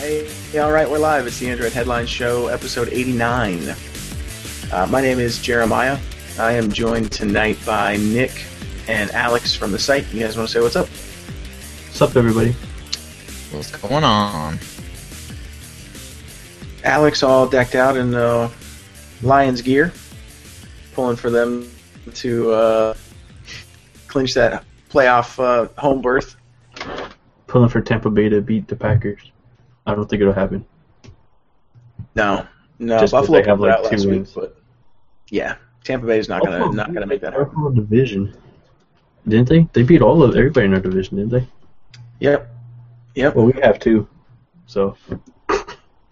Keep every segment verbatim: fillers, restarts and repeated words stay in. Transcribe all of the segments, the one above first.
Hey, all right, we're live. It's the Android Headlines Show, episode eighty-nine. Uh, my name is Jeremiah. I am joined tonight by Nick and Alex from the site. You guys want to say what's up? What's up, everybody? What's going on? Alex all decked out in uh, Lions gear, pulling for them to uh, clinch that playoff uh, home berth. Pulling for Tampa Bay to beat the Packers. I don't think it'll happen. No, no. Just 'cause Buffalo they have, pulled like, out two last week, wins. but yeah, Tampa Bay is not gonna Buffalo not beat gonna make that their happen. whole division, didn't they? They beat all of everybody in their division, didn't they? Yep, yep. Well, we have two. So uh,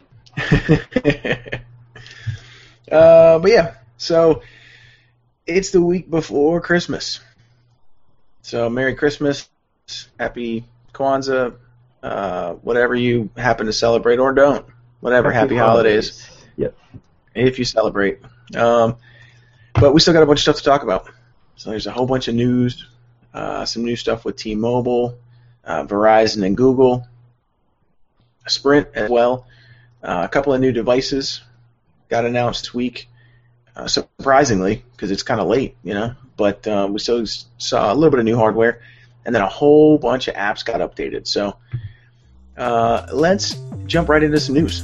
but yeah, so it's the week before Christmas. So Merry Christmas, Happy Kwanzaa, uh, whatever you happen to celebrate or don't. Whatever, happy, holidays. Yep. If you celebrate. Um, but we still got a bunch of stuff to talk about. So there's a whole bunch of news, uh, some new stuff with T-Mobile, uh, Verizon and Google, Sprint as well. Uh, a couple of new devices got announced this week, uh, surprisingly, because it's kind of late, you know. But um, we still saw a little bit of new hardware, and then a whole bunch of apps got updated. So uh, let's jump right into some news.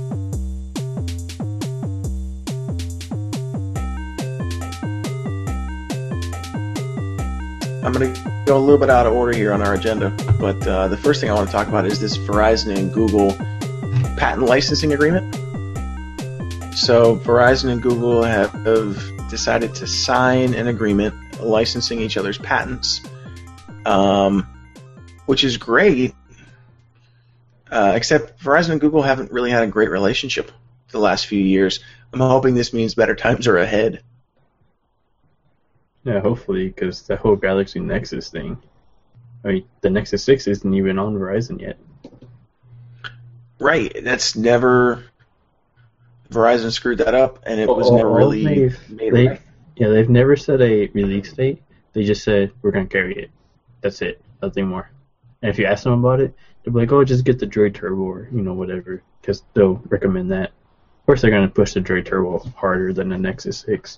I'm going to go a little bit out of order here on our agenda, but uh, the first thing I want to talk about is this Verizon and Google patent licensing agreement. So Verizon and Google have, have decided to sign an agreement licensing each other's patents, um, which is great, uh, except Verizon and Google haven't really had a great relationship the last few years. I'm hoping this means better times are ahead. Yeah, hopefully, because the whole Galaxy Nexus thing. I mean, the Nexus six isn't even on Verizon yet. Right, that's never... Verizon screwed that up, and it was All- never all really they've- made they- right. Yeah, they've never said a release date. They just said, we're going to carry it. That's it. Nothing more. And if you ask them about it, they'll be like, oh, just get the Droid Turbo or, you know, whatever. Because they'll recommend that. Of course, they're going to push the Droid Turbo harder than the Nexus six.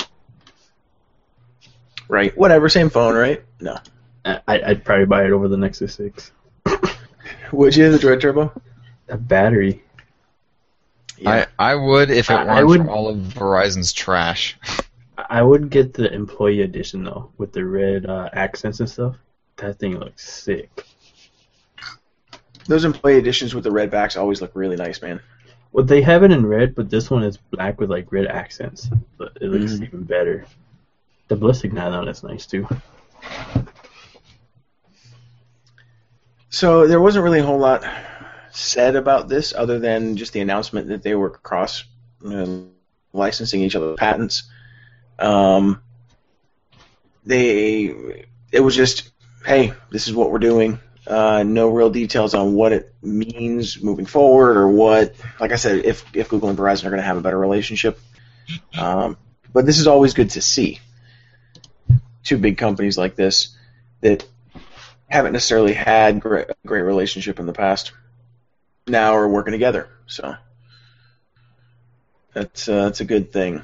Right, whatever, same phone, right? No. I, I'd probably buy it over the Nexus six. Would you, the Droid Turbo? A battery. Yeah. I, I would if it I- I weren't would- for all of Verizon's trash. I would get the employee edition, though, with the red uh, accents and stuff. That thing looks sick. Those employee editions with the red backs always look really nice, man. Well, they have it in red, but this one is black with, like, red accents. But it looks Mhm. even better. The ballistic now, though, that's nice, too. So there wasn't really a whole lot said about this other than just the announcement that they were cross uh, licensing each other's patents. Um, they it was just, hey, this is what we're doing. Uh, no real details on what it means moving forward or what. Like I said, if if Google and Verizon are going to have a better relationship, um, but this is always good to see. Two big companies like this that haven't necessarily had great, a great relationship in the past now are working together. So that's uh, that's a good thing.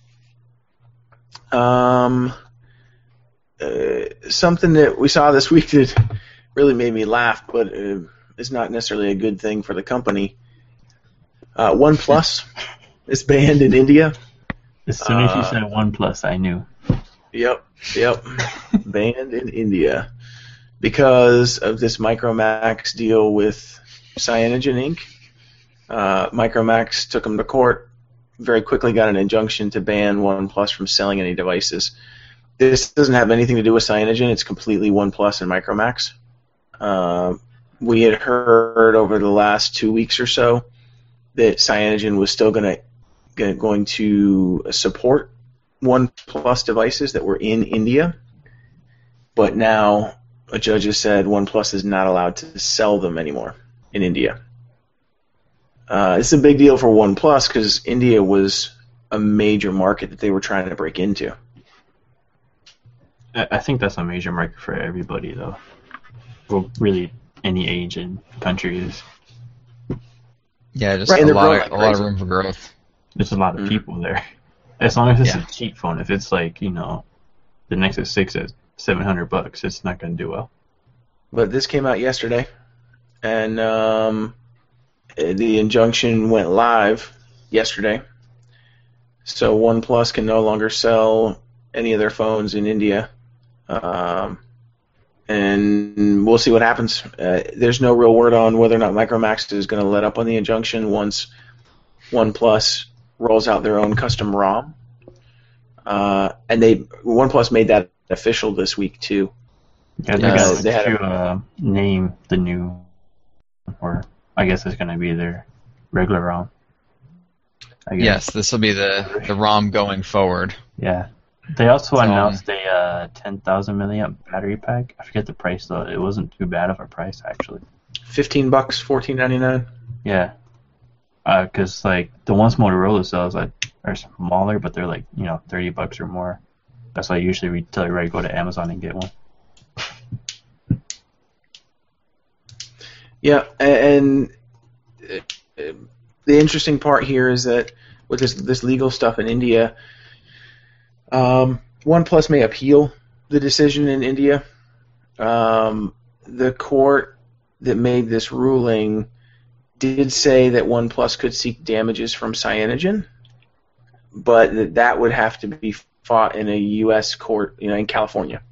Um, uh, something that we saw this week that really made me laugh, but uh, is not necessarily a good thing for the company. Uh, OnePlus is banned in India. As soon as you Uh, said OnePlus, I knew. Yep, yep. Banned in India because of this Micromax deal with Cyanogen Incorporated. Uh, Micromax took them to court, very quickly got an injunction to ban OnePlus from selling any devices. This doesn't have anything to do with Cyanogen. It's completely OnePlus and Micromax. Uh, we had heard over the last two weeks or so that Cyanogen was still going to going to support OnePlus devices that were in India, but now a judge has said OnePlus is not allowed to sell them anymore in India. Uh, it's a big deal for OnePlus because India was a major market that they were trying to break into. I I think that's a major market for everybody, though. Well, really, any age and country is. Yeah, just Right, a and they're lot growing of like a lot of crazy. room for growth. There's a lot of Mhm. people there. As long as it's Yeah. a cheap phone. If it's like, you know, the Nexus six at seven hundred bucks, it's not going to do well. But this came out yesterday, and um, the injunction went live yesterday. So OnePlus can no longer sell any of their phones in India. Um, and we'll see what happens. Uh, there's no real word on whether or not Micromax is going to let up on the injunction once OnePlus rolls out their own custom ROM. Uh, and they OnePlus made that official this week too. Yeah, they Uh, got they had to uh, name the new, or I guess it's going to be their regular ROM. I guess. Yes, this will be the, the ROM going forward. Yeah. They also So, announced a uh, ten thousand milliamp battery pack. I forget the price though. It wasn't too bad of a price actually. fifteen bucks, fourteen ninety-nine. Yeah. Because like the ones Motorola sells like are smaller, but they're like you know thirty bucks or more. That's why usually we tell everybody to go to Amazon and get one. Yeah, and uh, the interesting part here is that with this this legal stuff in India, um, OnePlus may appeal the decision in India. Um, the court that made this ruling did say that OnePlus could seek damages from Cyanogen, but that that would have to be fought in a U S court, you know, in California.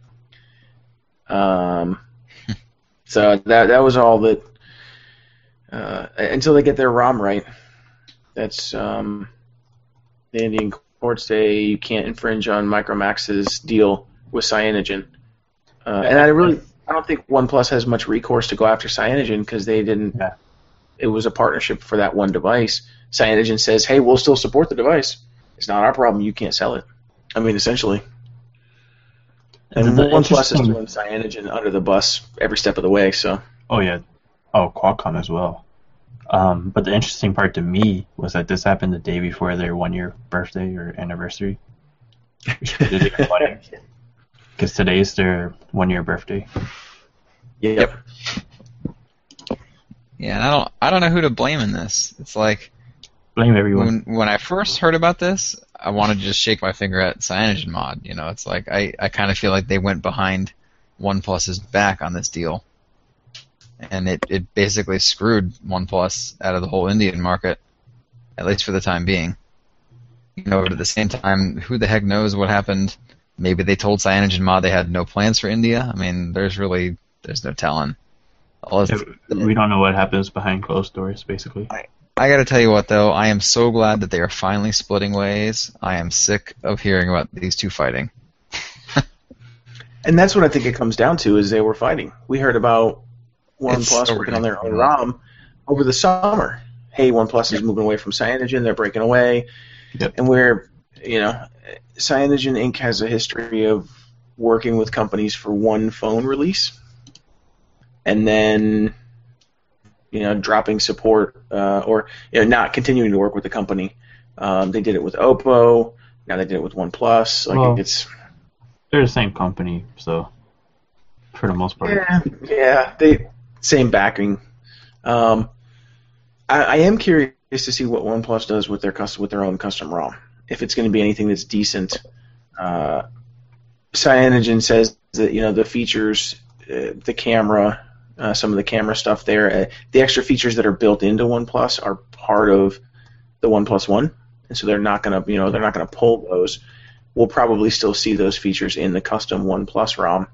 Um, so that that was all that. Uh, until they get their ROM right, that's um, the Indian courts say you can't infringe on Micromax's deal with Cyanogen. Uh, and I really, I don't think OnePlus has much recourse to go after Cyanogen because they didn't. Yeah. It was a partnership for that one device. Cyanogen says, "Hey, we'll still support the device. It's not our problem. You can't sell it." I mean, essentially. And The OnePlus is interesting- throwing Cyanogen under the bus every step of the way. So. Oh yeah. Oh, Qualcomm as well. Um, but the interesting part to me was that this happened the day before their one-year birthday or anniversary. Because today is their one-year birthday. Yep. Yeah, and I don't I don't know who to blame in this. It's like Blame everyone. when when I first heard about this, I wanted to just shake my finger at CyanogenMod. You know, it's like I, I kind of feel like they went behind OnePlus's back on this deal. And it, it basically screwed OnePlus out of the whole Indian market, at least for the time being. You know, but at the same time, who the heck knows what happened? Maybe they told CyanogenMod they had no plans for India. I mean, there's really there's no telling. All Yeah, we don't know what happens behind closed doors, basically. I gotta tell you what, though, I am so glad that they are finally splitting ways. I am sick of hearing about these two fighting. And that's what I think it comes down to is they were fighting. We heard about OnePlus so working on their own ridiculous. ROM over the summer. Hey, OnePlus is moving away from Cyanogen. They're breaking away. Yep. And we're, you know, Cyanogen Incorporated has a history of working with companies for one phone release and then, you know, dropping support uh, or, you know, not continuing to work with the company. Um, they did it with Oppo. Now they did it with OnePlus. Like, Well, it's... They're the same company, so for the most part. Yeah, yeah, they same backing. Um, I, I am curious to see what OnePlus does with their custom, with their own custom ROM. If it's going to be anything that's decent. Uh, Cyanogen says that you know the features, uh, the camera, uh, some of the camera stuff there, uh, the extra features that are built into OnePlus are part of the OnePlus One, and so they're not going to, you know, they're not going to pull those. We'll probably still see those features in the custom OnePlus ROM.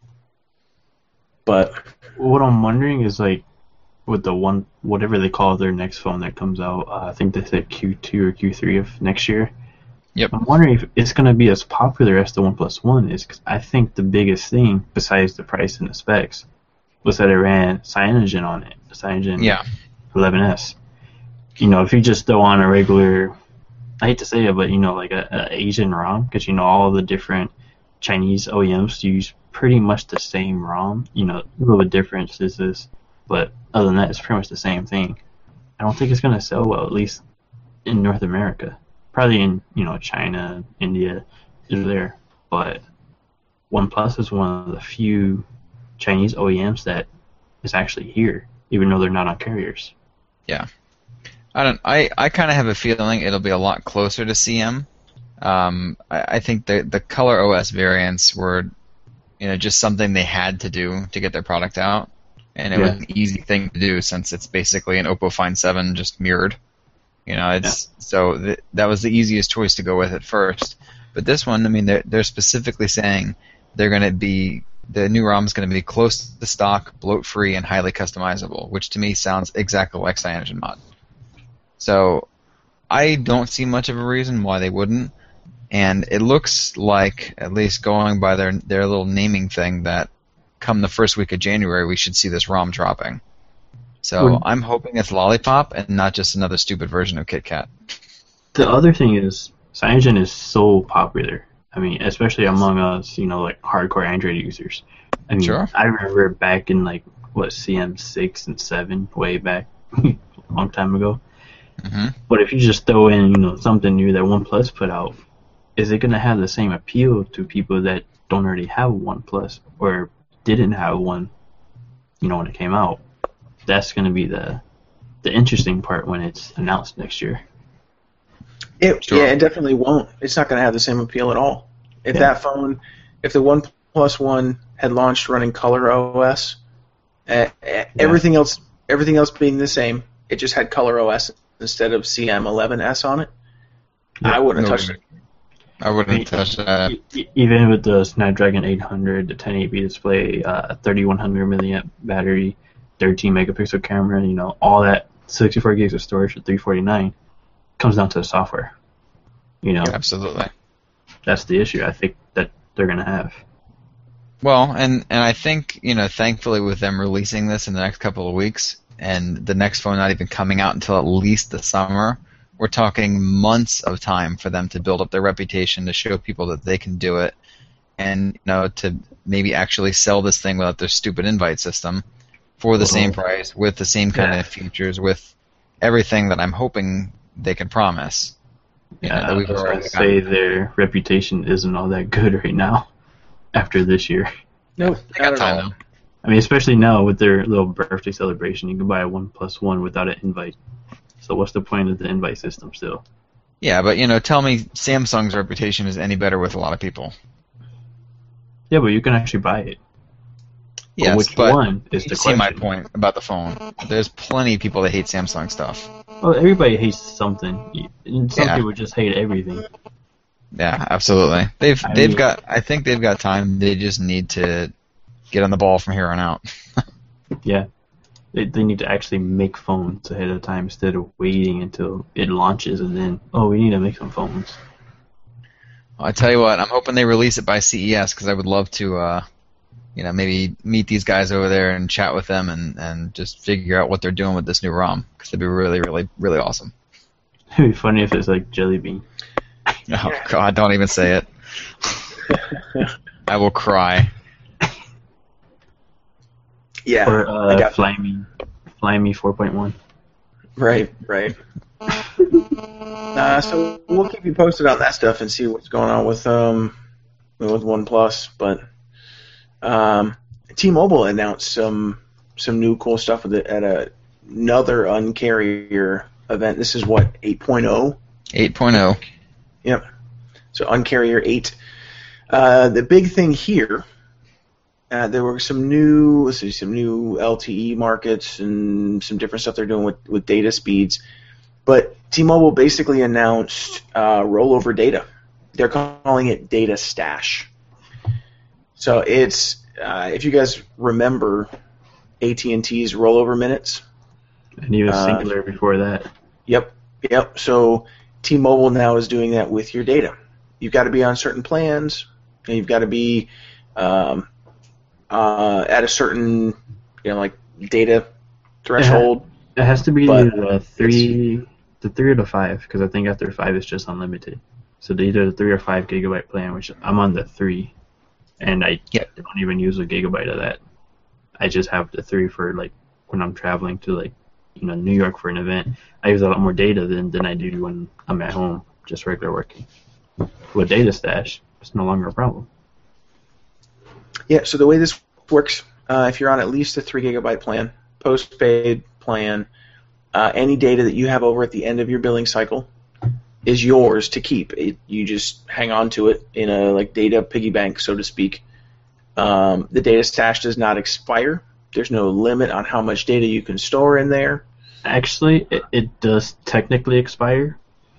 But What I'm wondering is like with the one whatever they call their next phone that comes out, uh, I think they said Q two or Q three of next year. Yep. I'm wondering if it's going to be as popular as the OnePlus One is, because I think the biggest thing, besides the price and the specs, was that it ran Cyanogen on it, the Cyanogen Yeah. eleven S. You know, if you just throw on a regular, I hate to say it, but you know, like a, a Asian ROM, because you know all the different Chinese O E Ms use pretty much the same ROM. You know, a little bit difference is this, but other than that, it's pretty much the same thing. I don't think it's going to sell well, at least in North America. Probably in, you know, China, India, is there. But OnePlus is one of the few Chinese O E Ms that is actually here, even though they're not on carriers. Yeah. I don't. I, I kind of have a feeling it'll be a lot closer to C M. Um, I, I think the the Color O S variants were, you know, just something they had to do to get their product out, and it Yeah. was an easy thing to do since it's basically an Oppo Find seven just mirrored. You know, it's so th- that was the easiest choice to go with at first. But this one, I mean, they're they're specifically saying they're going to be the new ROM is going to be close to stock, bloat free, and highly customizable, which to me sounds exactly like CyanogenMod. So I don't see much of a reason why they wouldn't, and it looks like, at least going by their their little naming thing, that come the first week of January we should see this ROM dropping. So Would- I'm hoping it's Lollipop and not just another stupid version of KitKat. The other thing is, Cyanogen is so popular. I mean, especially among us, you know, like hardcore Android users. I mean, Sure. I remember back in like what C M six and seven, way back, a long time ago. hmm But if you just throw in, you know, something new that OnePlus put out, is it going to have the same appeal to people that don't already have a OnePlus or didn't have one, you know, when it came out? That's going to be the the interesting part when it's announced next year. It, Sure. Yeah, it definitely won't. It's not going to have the same appeal at all. If Yeah. that phone, if the OnePlus One had launched running Color O S, uh, uh, everything else, everything else being the same, it just had Color O S instead of C M eleven S on it. Yeah, I wouldn't no have touched way. it. I wouldn't touch that. E- e- Even with the Snapdragon eight hundred, the ten eighty p display, uh, thirty-one hundred milliamp battery, thirteen megapixel camera, you know, all that sixty-four gigs of storage for three forty-nine comes down to the software. You know, Absolutely. that's the issue I think that they're going to have. Well, and, and I think, you know, thankfully with them releasing this in the next couple of weeks and the next phone not even coming out until at least the summer, we're talking months of time for them to build up their reputation, to show people that they can do it, and, you know, to maybe actually sell this thing without their stupid invite system for the Well, same price, with the same kind yeah. of features, with everything that I'm hoping they can promise. You know, Yeah, that I we've was going already to say gotten. their reputation isn't all that good right now after this year. No, They got not at time, all. though. I mean, especially now with their little birthday celebration, you can buy a OnePlus One without an invite. So what's the point of the invite system still? Yeah, but, you know, tell me Samsung's reputation is any better with a lot of people. Yeah, but you can actually buy it. But Yes, which but one is you the see my question? point about the phone. There's plenty of people that hate Samsung stuff. Well, everybody hates something. And some Yeah. people just hate everything. Yeah, absolutely. They've I they've mean- got. I think they've got time. They just need to get on the ball from here on out. Yeah. They, they need to actually make phones ahead of time instead of waiting until it launches and then, oh, we need to make some phones. I tell you what, I'm hoping they release it by C E S because I would love to, uh, you know, maybe meet these guys over there and chat with them and, and just figure out what they're doing with this new ROM because it'd be really, really, really awesome. It'd be funny if it's like Jelly Bean. Oh God, don't even say it. I will cry. Yeah, Or I uh, got Fly Me, Fly Me four point one. right, right. Uh, so we'll keep you posted on that stuff and see what's going on with um with OnePlus. But um, T-Mobile announced some some new cool stuff with it at a, another Uncarrier event. This is what eight point oh. eight point oh. Yep. So Uncarrier eight. Uh, the big thing here, uh, there were some new, let's see, some new L T E markets and some different stuff they're doing with, with data speeds. But T-Mobile basically announced uh, rollover data. They're calling it Data Stash. So it's, uh, if you guys remember A T and T's rollover minutes. And even Uh, Singular before that. Yep, yep. So T-Mobile now is doing that with your data. You've got to be on certain plans, and you've got to be um, uh, at a certain, you know, like data threshold. It has to be But the three, the three or the five, because I think after five it's just unlimited. So they either the three or five gigabyte plan, which I'm on the three, and I Yep. don't even use a gigabyte of that. I just have the three for like when I'm traveling to like you know New York for an event. I use a lot more data than than I do when I'm at home, just regular working. With Data Stash, it's no longer a problem. Yeah. So the way this works, uh, if you're on at least a three gigabyte plan, postpaid plan, uh, any data that you have over at the end of your billing cycle is yours to keep. It, you just hang on to it in a like data piggy bank, so to speak. Um, the data stash does not expire. There's no limit on how much data you can store in there. Actually, it, it does technically expire.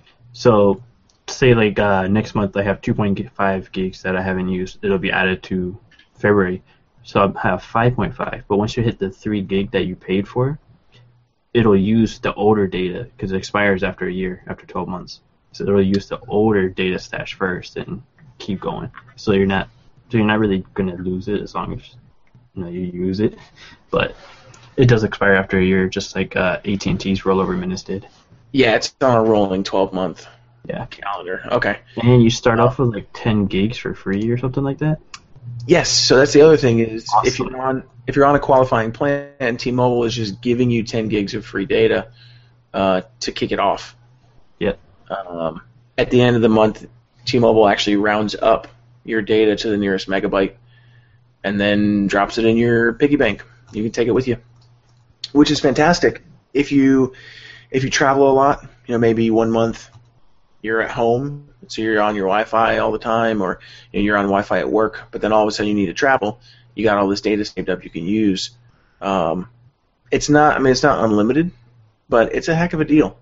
So, say like uh, next month I have two point five gigs that I haven't used. It'll be added to February. So I'll have five point five. But once you hit the three gig that you paid for, it'll use the older data because it expires after a year, after twelve months. So it'll use the older data stash first and keep going. So you're not, so you're not really gonna lose it as long as you know you use it. But it does expire after a year, just like uh, A T and T's rollover minutes did. Yeah, it's on a rolling twelve month Yeah. calendar. Okay. And you start off with like ten gigs for free or something like that. Yes. So that's the other thing is Awesome. if you're on if you're on a qualifying plan, T-Mobile is just giving you ten gigs of free data uh, to kick it off. Yep. Um, at the end of the month, T-Mobile actually rounds up your data to the nearest megabyte and then drops it in your piggy bank. You can take it with you, which is fantastic. If you if you travel a lot, you know, maybe one month you're at home, so you're on your Wi-Fi all the time, or you know, you're on Wi-Fi at work, but then all of a sudden you need to travel. You got all this data saved up you can use. Um, it's not, I mean, it's not unlimited, but it's a heck of a deal.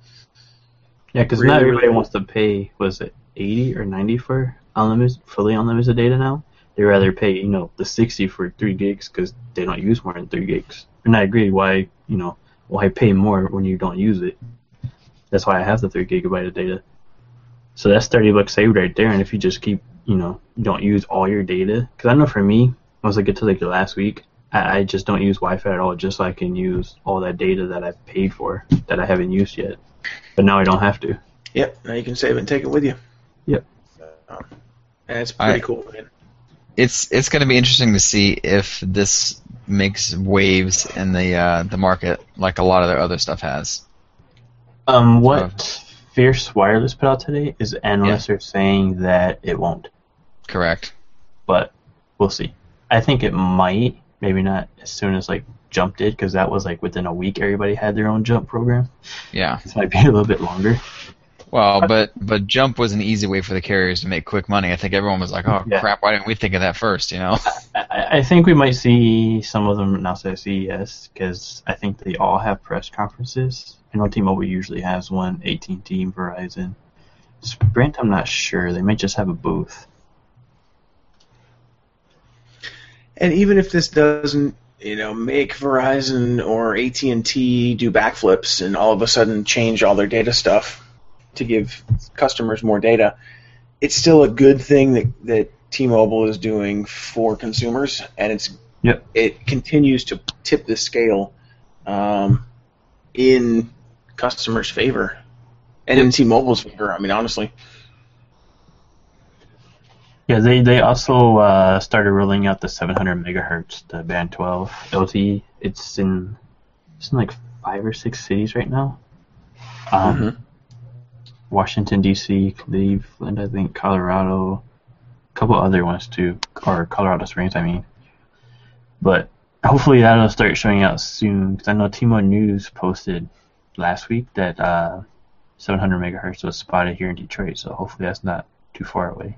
Yeah, because Really, not everybody really- wants to pay, was it eighty or ninety for unlimited, fully unlimited data now? They rather pay, you know, the sixty for three gigs because they don't use more than three gigs. And I agree, why, you know, why pay more when you don't use it? That's why I have the three gigabyte of data. So that's thirty bucks saved right there. And if you just keep, you know, you don't use all your data, because I know for me, once I get to like the last week, I, I just don't use Wi-Fi at all, just so I can use all that data that I paid for that I haven't used yet. But now I don't have to. Yep, now you can save it and take it with you. Yep. Um, and it's pretty I- cool, man. It's it's going to be interesting to see if this makes waves in the uh, the market like a lot of their other stuff has. Um, what Fierce Wireless put out today is analysts Yeah. are saying that it won't, Correct. but we'll see. I think it might, maybe not as soon as like Jump did, because that was like within a week everybody had their own Jump program. Yeah. This might be a little bit longer. Well, but but Jump was an easy way for the carriers to make quick money. I think everyone was like, "Oh Yeah. crap, why didn't we think of that first?" You know? I, I think we might see some of them announce at C E S because I think they all have press conferences. I know T-Mobile usually has one, A T and T, Verizon. Sprint, I'm not sure. They might just have a booth. And even if this doesn't, you know, make Verizon or A T and T do backflips and all of a sudden change all their data stuff to give customers more data, it's still a good thing that, that T-Mobile is doing for consumers, and it's Yep. it continues to tip the scale um, in customers' favor and in T-Mobile's favor. I mean, honestly. Yeah, they they also uh, started rolling out the seven hundred megahertz, the band twelve L T E. It's in it's in like five or six cities right now. Um, Mhm. Washington D C, Cleveland, I think, Colorado, a couple other ones too, or Colorado Springs, I mean. But hopefully that'll start showing out soon, because I know T-Mo News posted last week that uh, seven hundred megahertz was spotted here in Detroit, so hopefully that's not too far away.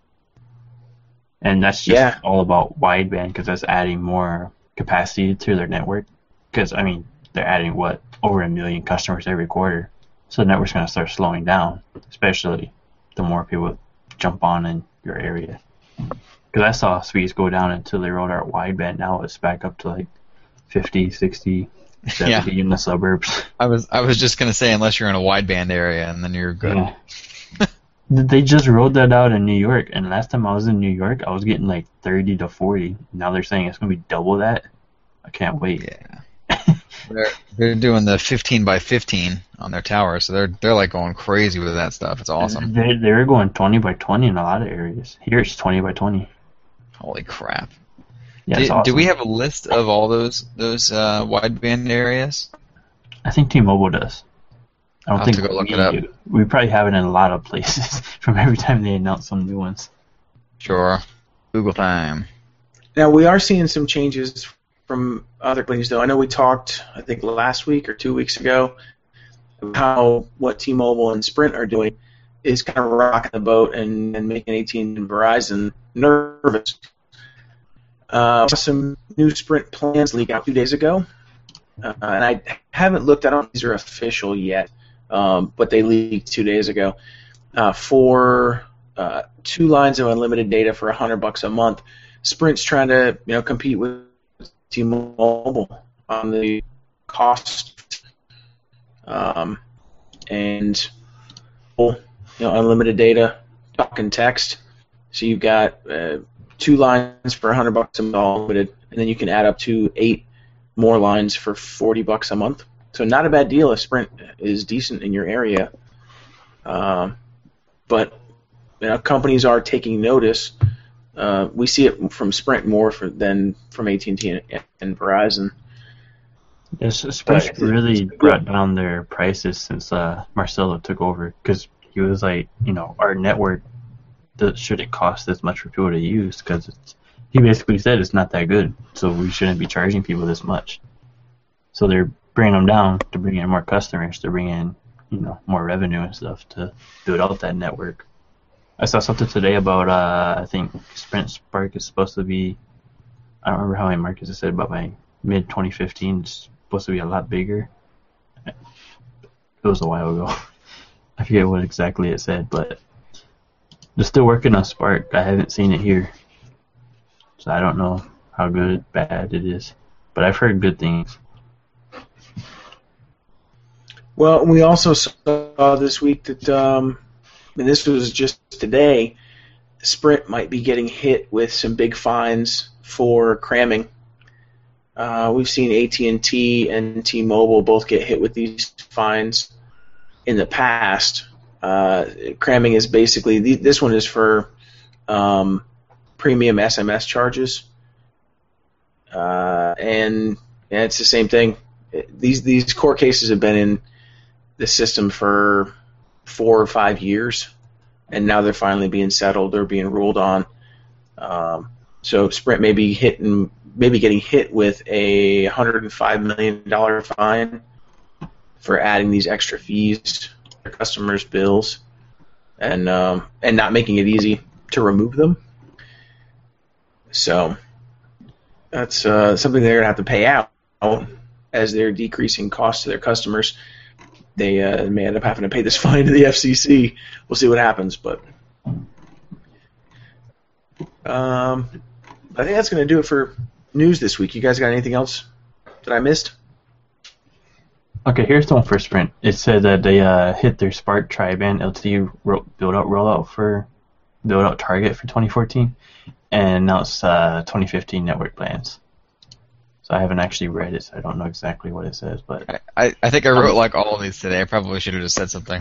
And that's just Yeah. all about wideband, because that's adding more capacity to their network. Because, I mean, they're adding, what, over a million customers every quarter. So the network's going to start slowing down, especially the more people jump on in your area. Because I saw speeds go down until they rolled out wideband. Now it's back up to like fifty, sixty, seventy in the suburbs. I was I was just gonna say, unless you're in a wideband area, and then you're good. Yeah. They just rolled that out in New York, and last time I was in New York, I was getting like thirty to forty. Now they're saying it's going to be double that. I can't wait. Yeah. They're they're doing the fifteen by fifteen on their tower, so they're they're like going crazy with that stuff. It's awesome. They they're going twenty by twenty in a lot of areas. Here it's twenty by twenty. Holy crap! Yeah, do, it's awesome. do we have a list of all those those uh, wideband areas? I think T-Mobile does. I don't I'll think have to go look we it up. do. We probably have it in a lot of places from every time they announce some new ones. Sure. Google time. Now, we are seeing some changes from other companies, though. I know we talked, I think, last week or two weeks ago how what T-Mobile and Sprint are doing is kind of rocking the boat and, and making A T and T and Verizon nervous. Uh, some new Sprint plans leaked out two days ago, uh, and I haven't looked. I don't think these are official yet, um, but they leaked two days ago uh, for uh, two lines of unlimited data for a hundred bucks a month. Sprint's trying to you know compete with T-Mobile on the cost, um, and you know unlimited data, talk and text. So you've got uh, two lines for a hundred bucks a month, unlimited, and then you can add up to eight more lines for forty bucks a month. So not a bad deal if Sprint is decent in your area. Um, but you know, companies are taking notice. Uh, we see it from Sprint more for, than from A T and T and, and Verizon. Yes, Sprint really brought down their prices since uh, Marcelo took over, because he was like, you know, our network does, shouldn't cost this much for people to use, because he basically said it's not that good, so we shouldn't be charging people this much. So they're bringing them down to bring in more customers, to bring in, you know, more revenue and stuff to build out that network. I saw something today about, uh, I think Sprint Spark is supposed to be, I don't remember how many markets it said, but by mid twenty fifteen it's supposed to be a lot bigger. It was a while ago. I forget what exactly it said, but they're still working on Spark. I haven't seen it here, so I don't know how good, bad it is, but I've heard good things. Well, we also saw this week that, um, and this was just today, Sprint might be getting hit with some big fines for cramming. Uh, we've seen A T and T and T-Mobile both get hit with these fines in the past. Uh, cramming is basically, this one is for um, premium S M S charges, uh, and, and it's the same thing. These these court cases have been in the system for four or five years, and now they're finally being settled. They're being ruled on. Um, so Sprint may be hitting, maybe getting hit with a one hundred five million dollars fine for adding these extra fees to their customers' bills, and um, and not making it easy to remove them. So that's uh, something they're going to have to pay out as they're decreasing costs to their customers. They uh, may end up having to pay this fine to the F C C. We'll see what happens, but um, I think that's going to do it for news this week. You guys got anything else that I missed? Okay, here's the one for Sprint. It said that they uh, hit their Spark Tri-Band L T E ro- build-out rollout for build-out target for twenty fourteen, and now it's uh, twenty fifteen network plans. So I haven't actually read it, so I don't know exactly what it says. But I, I, I think I wrote like all of these today. I probably should have just said something.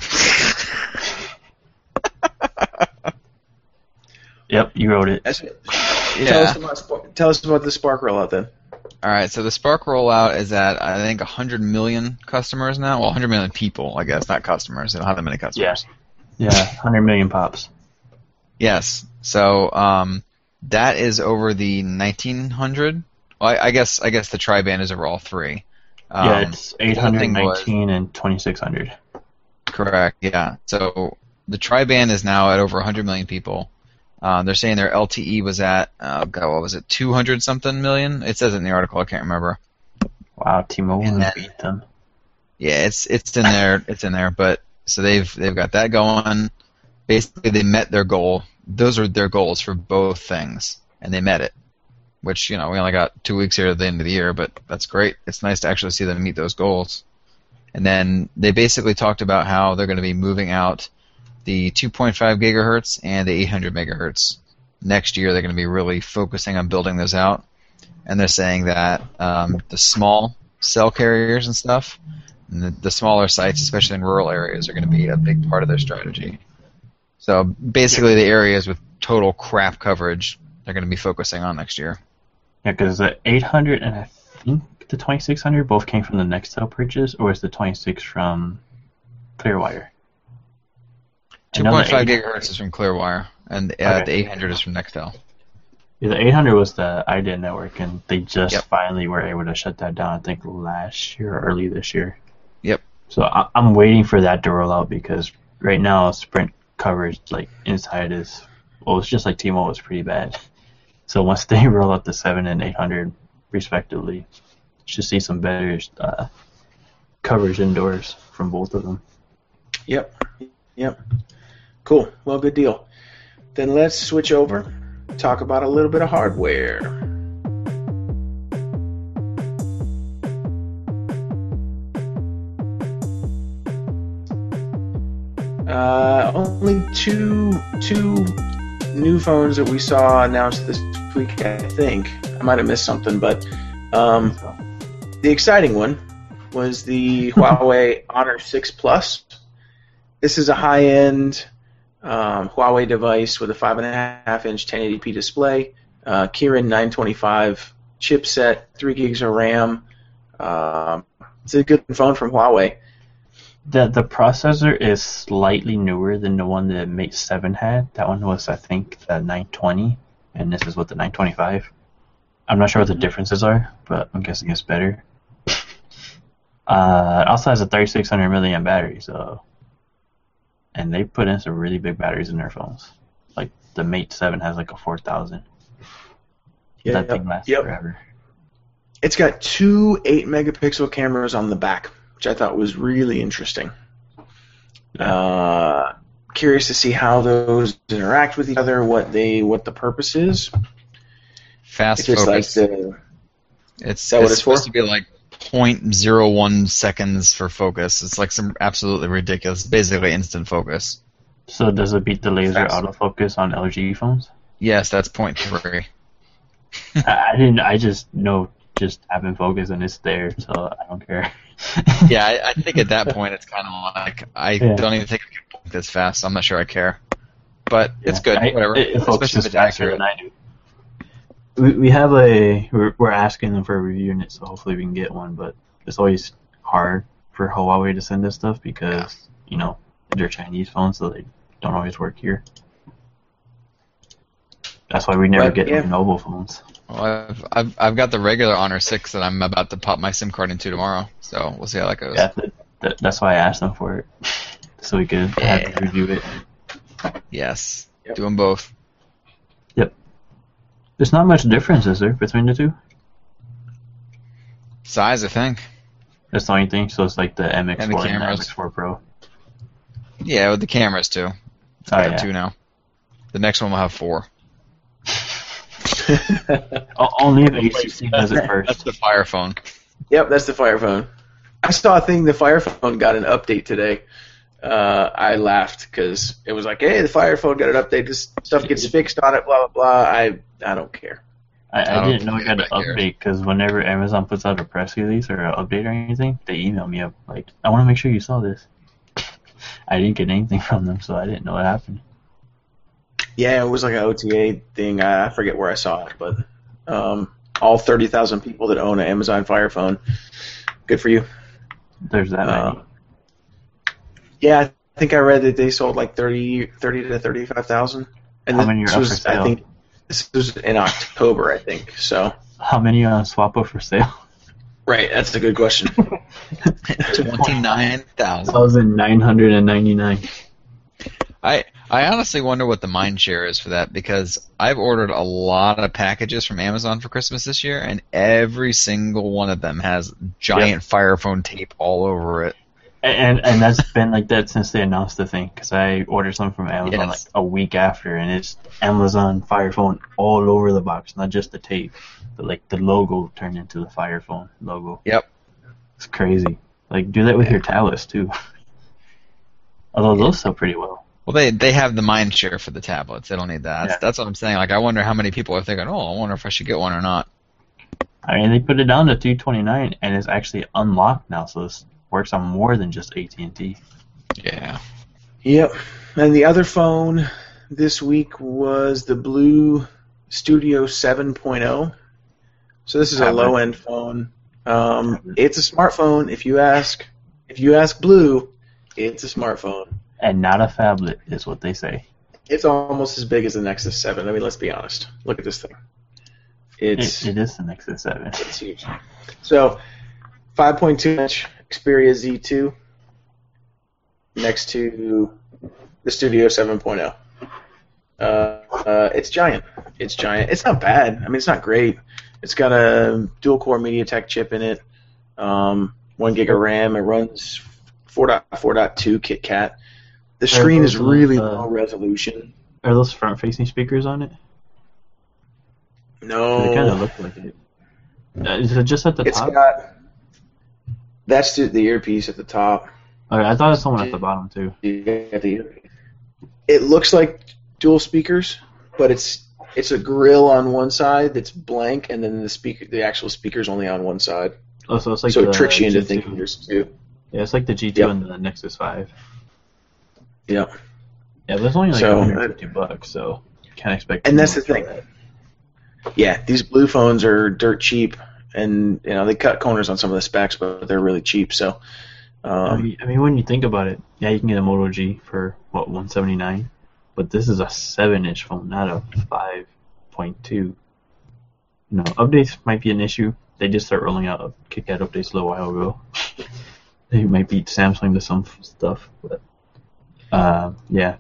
Yep, you wrote it. That's it. Yeah. Tell us about Spark, tell us about the Spark rollout then. All right, so the Spark rollout is at, I think, one hundred million customers now. Well, one hundred million people, I guess, not customers. They don't have that many customers. Yeah, yeah, one hundred million pops. Yes. So um, that is over the nineteen hundred. Well, I, I guess I guess the tri-band is over all three. Um, yeah, it's eight hundred nineteen was, and twenty-six hundred. Correct, yeah. So the tri-band is now at over one hundred million people. Uh, they're saying their L T E was at, oh God, what was it, two hundred something million? It says it in the article, I can't remember. Wow, T-Mobile beat them. Yeah, it's it's in there, it's in there. But so they've they've got that going. Basically, they met their goal. Those are their goals for both things, and they met it. Which, you know, we only got two weeks here at the end of the year, but that's great. It's nice to actually see them meet those goals. And then they basically talked about how they're going to be moving out the two point five gigahertz and the eight hundred megahertz. Next year, they're going to be really focusing on building those out. And they're saying that um, the small cell carriers and stuff, and the, the smaller sites, especially in rural areas, are going to be a big part of their strategy. So basically, the areas with total crap coverage, they're going to be focusing on next year. Yeah, because the eight hundred and I think the twenty-six hundred both came from the Nextel purchase, or is the twenty-six from Clearwire? two point five gigahertz is from Clearwire, and uh, okay. the eight hundred is from Nextel. Yeah, the eight hundred was the I D E network, and they just yep. finally were able to shut that down, I think, last year or early this year. Yep. So I, I'm waiting for that to roll out because right now Sprint coverage like inside is well, it's just like T-Mobile is pretty bad. So once they roll out the seven and eight hundred respectively, should see some better uh, coverage indoors from both of them. Yep. Yep. Cool. Well, good deal. Then let's switch over, talk about a little bit of hardware. Uh, only two two new phones that we saw announced this week, I think. I might have missed something, but um, the exciting one was the Huawei Honor six Plus. This is a high-end um, Huawei device with a five point five inch ten eighty p display, uh, Kirin nine twenty-five chipset, three gigs of RAM. Um, it's a good phone from Huawei. The the processor is slightly newer than the one that Mate seven had. That one was, I think, the nine twenty, and this is what the nine twenty-five. I'm not sure what the differences are, but I'm guessing it's better. Uh, it also has a thirty-six hundred milliamp battery, so, and they put in some really big batteries in their phones. Like the Mate seven has like a four thousand. Yeah, that yep, thing lasts yep. forever. It's got two eight megapixel cameras on the back, which I thought was really interesting. Yeah. Uh, curious to see how those interact with each other, what they, what the purpose is. Fast If it's focus. like the, it's that what it's it's supposed for? to be like zero point zero one seconds for focus. It's like some absolutely ridiculous, basically instant focus. So does it beat the laser Fast. autofocus on L G phones? Yes, that's zero point three. I, I didn't. I just know just having focus and it's there, so I don't care. Yeah, I, I think at that point it's kind of like I Yeah. don't even think I can blink this fast. So I'm not sure I care, but it's Yeah. good. I, Whatever. It, it Especially focuses if it's faster accurate. than I do. We we have a we're, we're asking them for a review unit, so hopefully we can get one. But it's always hard for Huawei to send us stuff because you know they're Chinese phones, so they don't always work here. That's why we never Right, get yeah. Lenovo phones. Well, I've, I've I've got the regular Honor six that I'm about to pop my SIM card into tomorrow. So we'll see how that goes. Yeah, that, that, that's why I asked them for it, so we could have them review it. Yes, Yep. do them both. There's not much difference, is there, between the two? Size, I think. That's the only thing. So it's like the M X four And the and, the cameras. M X four Pro. Yeah, with the cameras too. It's Oh, got yeah. two now. The next one will have four. O- Only if H T C does it That's first. the Fire phone. Yep, that's the Fire Phone. I saw a thing, the Fire Phone got an update today. Uh, I laughed because it was like, hey, the Fire Phone got an update. This stuff gets fixed on it, blah, blah, blah. I I don't care. I, I I don't didn't know it got an think I care. update because whenever Amazon puts out a press release or an update or anything, they email me up like, I want to make sure you saw this. I didn't get anything from them, so I didn't know what happened. Yeah, it was like an O T A thing. I I forget where I saw it, but um, all thirty thousand people that own an Amazon Fire Phone, good for you. There's that Uh, many. Yeah, I think I read that they sold like thirty, thirty to thirty-five thousand. And How this many are up was, for I sale? think, this was in October, I think. So, How many are on Swappo for sale? right, that's a good question. Twenty-nine thousand. thousand nine hundred and ninety-nine. I I honestly wonder what the mind share is for that because I've ordered a lot of packages from Amazon for Christmas this year, and every single one of them has giant Fire phone tape all over it. And and that's been like that since they announced the thing. Because I ordered some from Amazon Yes. like a week after, and it's Amazon Fire Phone all over the box, not just the tape, but like the logo turned into the Fire Phone logo. Yep. It's crazy. Like do that with your tablets too. Although those sell pretty well. Well, they they have the mind share for the tablets. They don't need that. That's, Yeah. that's what I'm saying. Like, I wonder how many people are thinking, oh, I wonder if I should get one or not. I mean, they put it down to two twenty-nine, and it's actually unlocked now, so it works on more than just A T and T. Yeah. Yep. And the other phone this week was the Blue Studio seven point oh. So this is a Tablet. low-end phone. Um, it's a smartphone. If you ask, if you ask Blue, it's a smartphone. And not a phablet, is what they say. It's almost as big as the Nexus seven. I mean, let's be honest. Look at this thing. It's It, it is the Nexus seven. it's huge. So, five point two inch Xperia Z two. next to the Studio seven point oh. Uh, uh, it's giant. It's giant. It's not bad. I mean, it's not great. It's got a dual-core MediaTek chip in it, um, one gig of RAM. It runs four point four point two KitKat. The screen is really uh, low resolution. Are those front-facing speakers on it? No. They kind of look like it. Uh, is it just at the it's top? Got, that's the, the earpiece at the top. Okay, I thought it was someone at the bottom, too. Yeah, the earpiece. It looks like dual speakers, but it's it's a grill on one side that's blank, and then the speaker, the actual speaker's only on one side. Oh, so it's like so the it tricks you into G two. Thinking there's two. Yeah, it's like the G two Yep. and the Nexus five. Yep. Yeah, but it's only like So, one hundred fifty bucks, so you can't expect. And too that's the much for thing. that. Yeah, these blue phones are dirt cheap, and you know they cut corners on some of the specs, but they're really cheap. So, I, um, mean, I mean, when you think about it, yeah, you can get a Moto G for what one seventy-nine, but this is a seven-inch phone, not a five point two. You know, updates might be an issue. They did start rolling out KitKat updates a little while ago. They might beat Samsung to some stuff, but uh, yeah.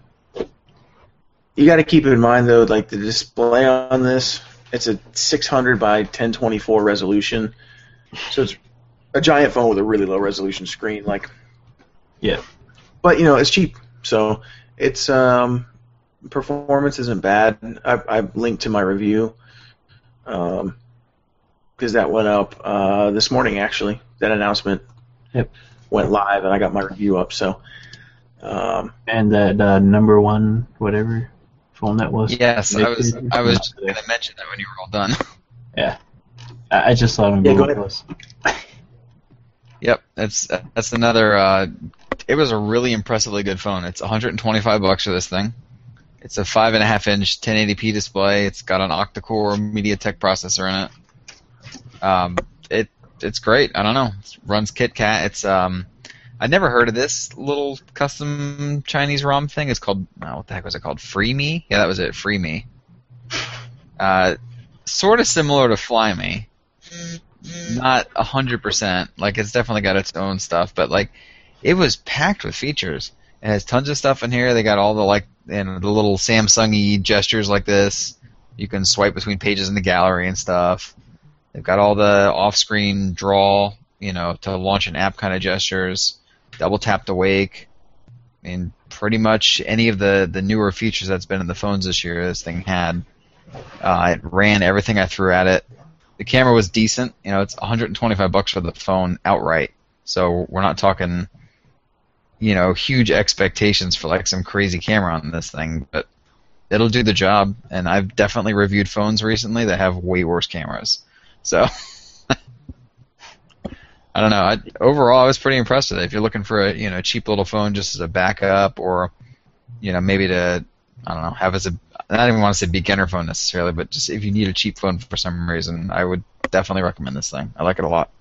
you got to keep in mind though, like the display on this, it's a six hundred by ten twenty-four resolution, so it's a giant phone with a really low resolution screen. Like, Yeah. but you know it's cheap, so it's um, performance isn't bad. I, I linked to my review, um, because that went up uh, this morning actually. That announcement Yep. went live, and I got my review up. So, um, And that uh, number one, whatever phone that was. Yes, I was Maybe- I was just going to mention that when you were all done. Yeah. I I just saw it on Yeah, go Google ahead. Plus. Yep, that's that's another. Uh, it was a really impressively good phone. It's one hundred twenty-five bucks for this thing. It's a five and a half inch ten eighty p display. It's got an octa-core MediaTek processor in it. Um, it it's great. I don't know. It runs KitKat. It's um, I'd never heard of this little custom Chinese ROM thing. It's called oh, what the heck was it called? FreeMe? Yeah, that was it. FreeMe. Uh, sort of similar to FlyMe. Not a hundred percent. Like it's definitely got its own stuff, but like it was packed with features. It has tons of stuff in here. They got all the like you know, the little Samsung-y gestures like this. You can swipe between pages in the gallery and stuff. They've got all the off-screen draw, you know, to launch an app kind of gestures. Double tap to wake. I mean, pretty much any of the, the newer features that's been in the phones this year, this thing had. Uh, it ran everything I threw at it. The camera was decent. You know, it's one hundred twenty-five bucks for the phone outright. So we're not talking, you know, huge expectations for like some crazy camera on this thing, but it'll do the job. And I've definitely reviewed phones recently that have way worse cameras. So I don't know. I, overall, I was pretty impressed with it. If you're looking for a you know cheap little phone just as a backup, or you know maybe to I don't know have as a I don't even want to say beginner phone necessarily, but just if you need a cheap phone for some reason, I would definitely recommend this thing. I like it a lot.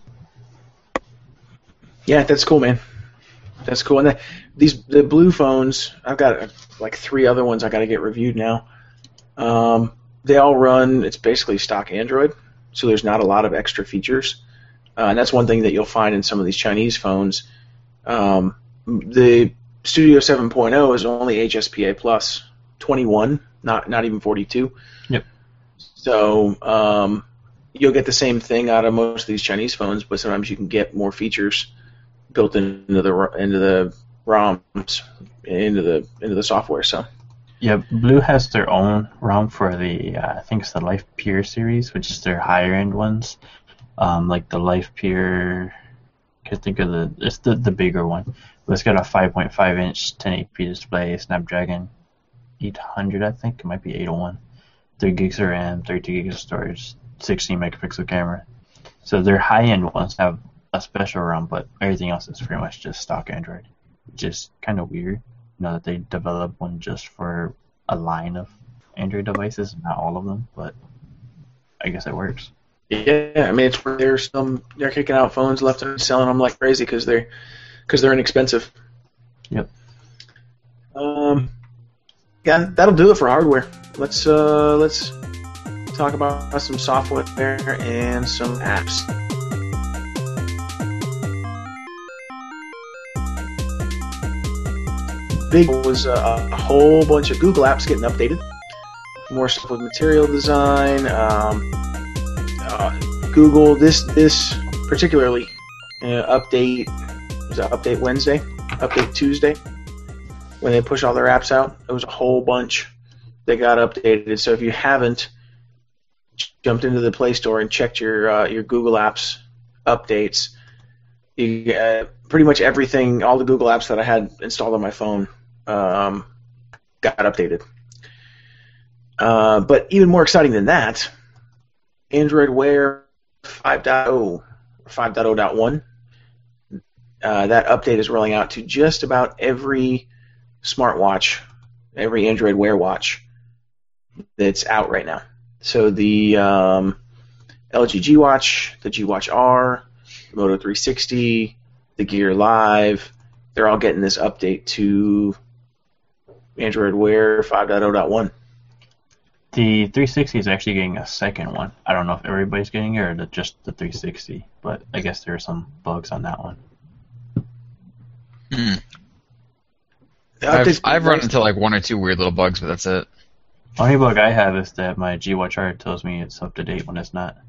yeah, that's cool, man. That's cool. And the, these the blue phones, I've got uh, like three other ones I got to get reviewed now. Um, they all run. It's basically stock Android, so there's not a lot of extra features. Uh, and that's one thing that you'll find in some of these Chinese phones. Um, the Studio seven point oh is only H S P A plus twenty-one, not not even forty-two. Yep. So um, you'll get the same thing out of most of these Chinese phones, but sometimes you can get more features built into the into the ROMs, into the into the software. So Yeah, Blue has their own ROM for the, uh, I think it's the Life Peer series, which is their higher end ones. Um, like the Life Peer, I can't think of the, it's the, the bigger one. But it's got a five point five inch ten eighty p display, Snapdragon eight hundred, I think. It might be eight oh one. three gigs of RAM, thirty-two gigs of storage, sixteen megapixel camera. So their high end ones have a special ROM, but everything else is pretty much just stock Android. Which is kind of weird, you know, that they develop one just for a line of Android devices, not all of them, but I guess it works. yeah, I mean it's where there's some they're kicking out phones left and selling them like crazy because they because they're inexpensive. Yep. Um, yeah, that'll do it for hardware. Let's uh, let's talk about some software and some apps. big was uh, a whole bunch of Google apps getting updated. More stuff with material design. Um, uh, Google this this particularly uh, update was it update Wednesday, update Tuesday when they push all their apps out. It was a whole bunch that got updated. So if you haven't jumped into the Play Store and checked your uh, your Google Apps updates, you uh, pretty much everything, all the Google apps that I had installed on my phone, um, got updated. Uh, but even more exciting than that, Android Wear five point oh, five point oh point one, uh, that update is rolling out to just about every smartwatch, every Android Wear watch that's out right now. So the um, L G G Watch, the G Watch R, the Moto three sixty, the Gear Live, they're all getting this update to Android Wear five point oh point one. The three sixty is actually getting a second one. I don't know if everybody's getting it or the, just the three sixty, but I guess there are some bugs on that one. Hmm. I've, I've run into like one or two weird little bugs, but that's it. Only bug I have is that my G Watch R tells me it's up to date when it's not.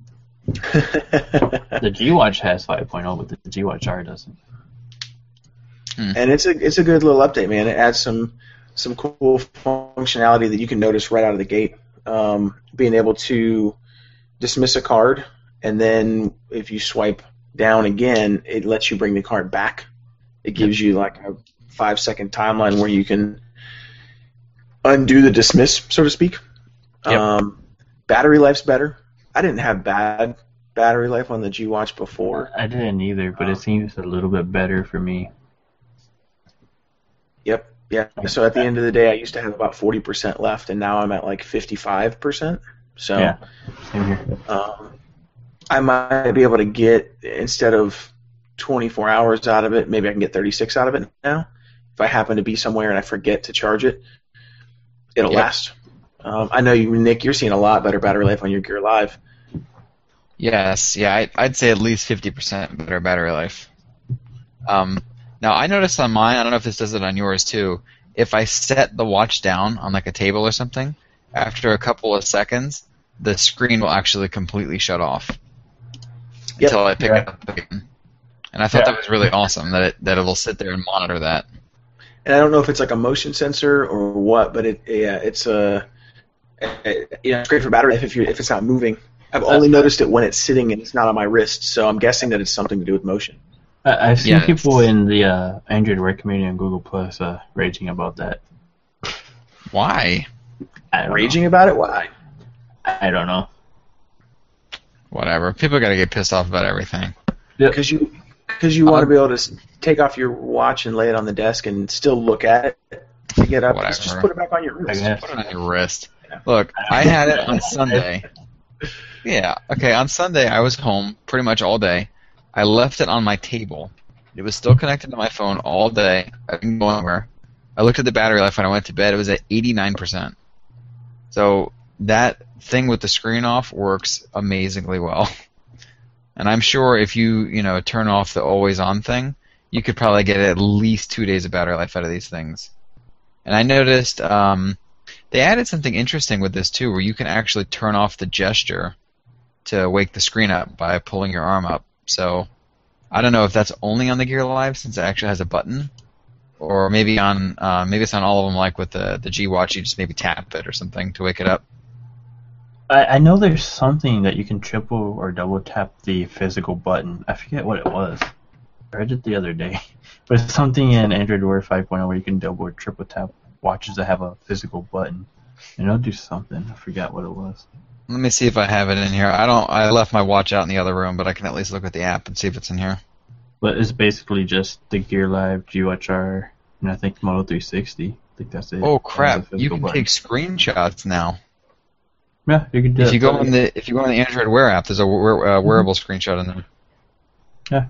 The G Watch has five point oh, but the G Watch R doesn't. Hmm. And it's a it's a good little update, man. It adds some some cool functionality that you can notice right out of the gate. Um, being able to dismiss a card, and then if you swipe down again, it lets you bring the card back. It gives you like a five second timeline where you can undo the dismiss, so to speak. Yep. Um, battery life's better. I didn't have bad battery life on the G Watch before. I didn't either, but it seems a little bit better for me. Yep. Yeah. So at the end of the day, I used to have about forty percent left, and now I'm at like fifty-five percent. So yeah, same here. Um, I might be able to get, instead of twenty-four hours out of it, maybe I can get thirty-six out of it now. If I happen to be somewhere and I forget to charge it, it'll yep. last. Um, I know you, Nick, you're seeing a lot better battery life on your Gear Live. Yes, yeah, I, I'd say at least fifty percent better battery life. Um, now, I noticed on mine, I don't know if this does it on yours too, if I set the watch down on like a table or something, after a couple of seconds, the screen will actually completely shut off yep. until I pick yeah. it up again. And I thought yeah. that was really awesome, that it that it'll sit there and monitor that. And I don't know if it's like a motion sensor or what, but it yeah, it's a it, you know, it's great for battery life if you if it's not moving. I've only noticed it when it's sitting and it's not on my wrist, so I'm guessing that it's something to do with motion. I, I've seen yeah, people in the uh, Android Wear community on Google Plus uh, raging about that. Why? I don't Raging know. about it? Why? I don't know. Whatever. People gotta get pissed off about everything. Because you because you want to be able to s- take off your watch and lay it on the desk and still look at it to get up. Whatever. Just put it back on your I wrist. guess. Put it on your wrist. Look, I had it on Sunday. Yeah, okay, on Sunday I was home pretty much all day. I left it on my table. It was still connected to my phone all day. I didn't go anywhere. I looked at the battery life when I went to bed. It was at eighty-nine percent. So that thing with the screen off works amazingly well. And I'm sure if you, you know, turn off the always on thing, you could probably get at least two days of battery life out of these things. And I noticed um, they added something interesting with this too, where you can actually turn off the gesture to wake the screen up by pulling your arm up. So I don't know if that's only on the Gear Live since it actually has a button, or maybe on uh, maybe it's on all of them, like with the the G Watch, you just maybe tap it or something to wake it up. I, I know there's something that you can triple or double tap the physical button. I forget what it was. I read it the other day. But it's something in Android Wear five point oh where you can double or triple tap watches that have a physical button. And it'll do something. I forgot what it was. Let me see if I have it in here. I don't. I left my watch out in the other room, but I can at least look at the app and see if it's in here. But it's basically just the Gear Live, G Watch R, and I think Moto three sixty. I think that's it. Oh crap! The You can button. take screenshots now. Yeah, you can do If it. you go on the if you go on the Android Wear app, there's a wear, uh, wearable mm-hmm. screenshot in there. Yeah.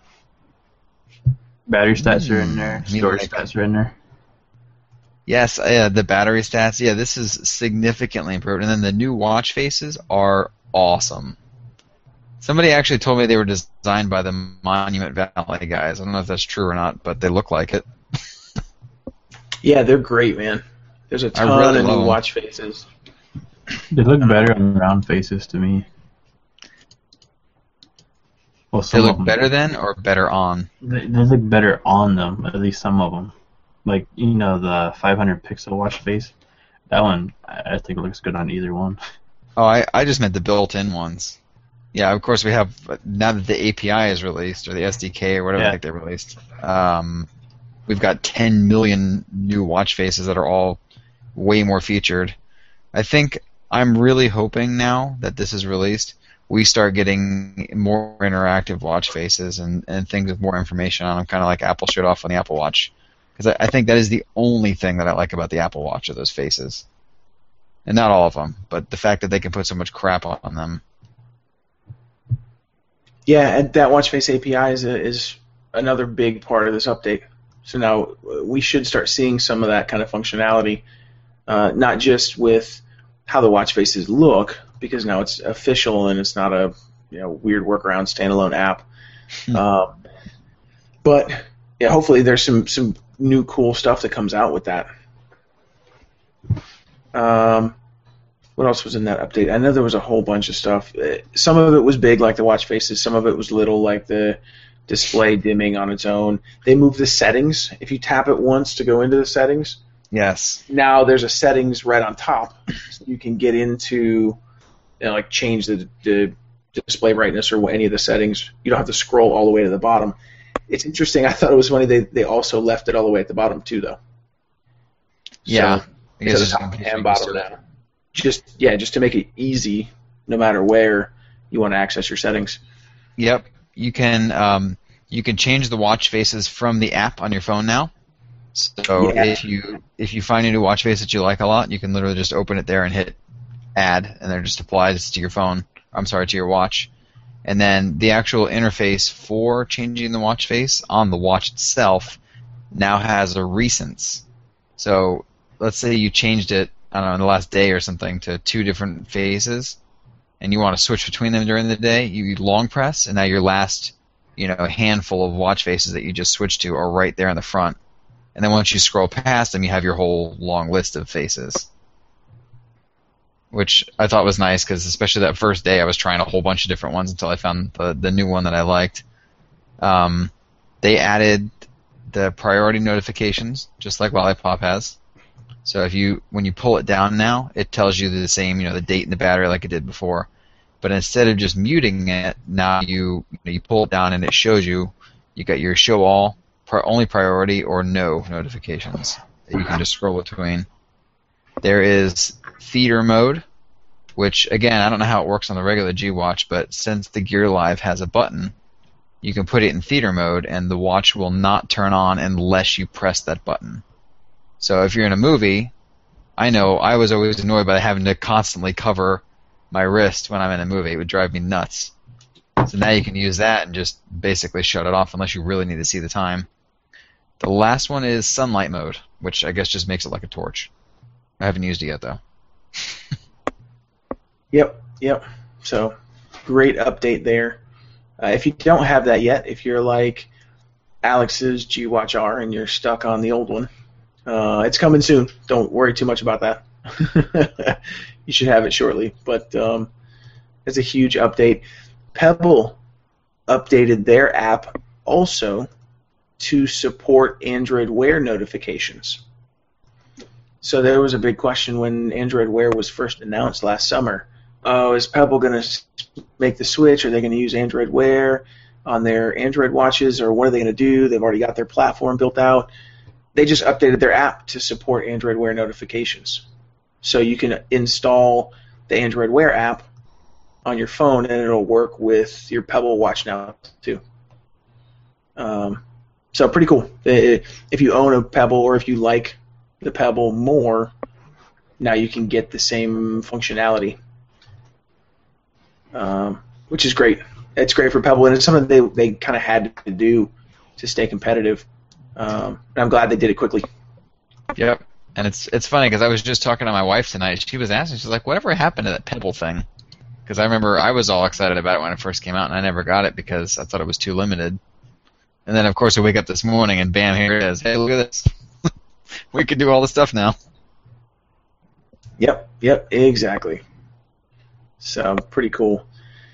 Battery stats are in there. Mm, Storage stats are in there. Yes, uh, the battery stats. Yeah, this is significantly improved. And then the new watch faces are awesome. Somebody actually told me they were designed by the Monument Valley guys. I don't know if that's true or not, but they look like it. Yeah, they're great, man. There's a ton really of love new them. watch faces. They look better on round faces to me. Well, They some of look them. better then, or better on? They, they look better on them, at least some of them. Like, you know, the five hundred pixel watch face. That one, I I think looks good on either one. Oh, I, I just meant the built-in ones. Yeah, of course we have, now that the A P I is released, or the S D K, or whatever Yeah. the heck they released, um, we've got ten million new watch faces that are all way more featured. I think I'm really hoping now that this is released, we start getting more interactive watch faces and, and things with more information on them, kind of like Apple showed off on the Apple Watch. Because I, I think that is the only thing that I like about the Apple Watch are those faces. And not all of them, but the fact that they can put so much crap on them. Yeah, and that watch face A P I is, a, is another big part of this update. So now uh, we should start seeing some of that kind of functionality, uh, not just with how the watch faces look, because now it's official and it's not a you know weird workaround standalone app. um, but yeah, hopefully there's some some new cool stuff that comes out with that. Um, what else was in that update? I know there was a whole bunch of stuff. Uh, Some of it was big, like the watch faces. Some of it was little, like the display dimming on its own. They moved the settings. If you tap it once to go into the settings, Yes. now there's a settings right on top. So you can get into, you know, like change the, the display brightness or any of the settings. You don't have to scroll all the way to the bottom. It's interesting. I thought it was funny they they also left it all the way at the bottom too, though. Yeah. So, I guess to the it's top gonna be and free bottom to- now. Just yeah, just to make it easy, no matter where you want to access your settings. Yep. You can um, you can change the watch faces from the app on your phone now. So Yeah. if you if you find a new watch face that you like a lot, you can literally just open it there and hit add, and they're just applied to your phone. I'm sorry, to your watch. And then the actual interface for changing the watch face on the watch itself now has a recents. So let's say you changed it, I don't know, in the last day or something to two different phases, and you want to switch between them during the day, you long press, and now your last, you know, handful of watch faces that you just switched to are right there in the front. And then once you scroll past them, you have your whole long list of faces, which I thought was nice because especially that first day, I was trying a whole bunch of different ones until I found the the new one that I liked. Um, they added the priority notifications, just like Lollipop has. So if you when you pull it down now, it tells you the same, you know, the date and the battery like it did before. But instead of just muting it, now you you, know, you pull it down and it shows you you got your show all, pri- only priority, or no notifications that you can just scroll between. There is theater mode, which again I don't know how it works on the regular G Watch, but since the Gear Live has a button, you can put it in theater mode and the watch will not turn on unless you press that button. So if you're in a movie, I know I was always annoyed by having to constantly cover my wrist when I'm in a movie. It would drive me nuts. So now you can use that and just basically shut it off unless you really need to see the time. The last one is sunlight mode, which I guess just makes it like a torch. I haven't used it yet, though. Yep, yep. So, great update there. Uh, if you don't have that yet, if you're like Alex's G Watch R and you're stuck on the old one, uh, it's coming soon. Don't worry too much about that. You should have it shortly. But um, it's a huge update. Pebble updated their app also to support Android Wear notifications. So there was a big question when Android Wear was first announced last summer. Oh, is Pebble going to make the switch? Are they going to use Android Wear on their Android watches, or what are they going to do? They've already got their platform built out. They just updated their app to support Android Wear notifications. So you can install the Android Wear app on your phone, and it'll work with your Pebble watch now, too. Um, so pretty cool. If you own a Pebble, or if you like the Pebble more, now you can get the same functionality, um, which is great. It's great for Pebble, and it's something they they kind of had to do to stay competitive. Um, and I'm glad they did it quickly. Yep. And it's it's funny because I was just talking to my wife tonight. She was asking, she's like, whatever happened to that Pebble thing? Because I remember I was all excited about it when it first came out, and I never got it because I thought it was too limited. And then, of course, I wake up this morning, and bam, here it is. Hey, look at this. we could do all the stuff now. Yep, yep, exactly. So, pretty cool.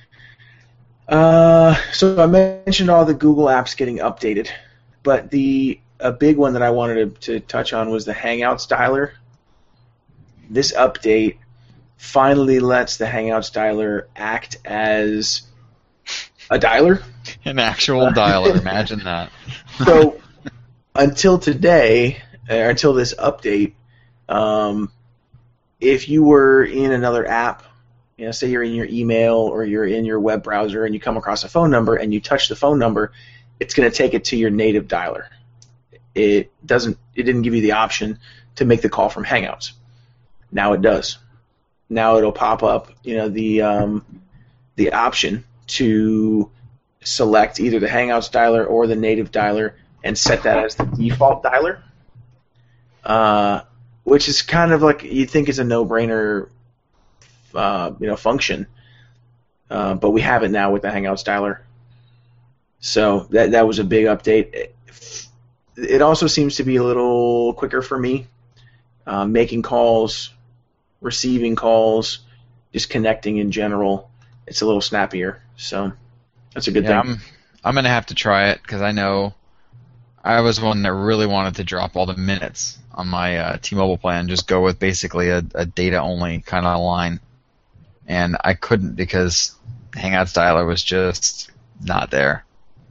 Uh, so I mentioned all the Google apps getting updated, but the a big one that I wanted to, to touch on was the Hangouts dialer. This update finally lets the Hangouts dialer act as a dialer. An actual dialer, imagine that. So, until today, or until this update, um, if you were in another app, you know, say you're in your email or you're in your web browser and you come across a phone number and you touch the phone number, it's going to take it to your native dialer. It doesn't. It didn't give you the option to make the call from Hangouts. Now it does. Now it'll pop up, you know, the um, the option to select either the Hangouts dialer or the native dialer and set that as the default dialer, uh, which is kind of like you think is a no-brainer, uh, you know, function. Uh, but we have it now with the Hangouts dialer. So that that was a big update. It, it also seems to be a little quicker for me, uh, making calls, receiving calls, just connecting in general. It's a little snappier. So that's a good yeah, thing. I'm, I'm going to have to try it because I know I was one that really wanted to drop all the minutes on my uh, T-Mobile plan, just go with basically a, a data-only kind of line. And I couldn't because Hangouts dialer was just not there.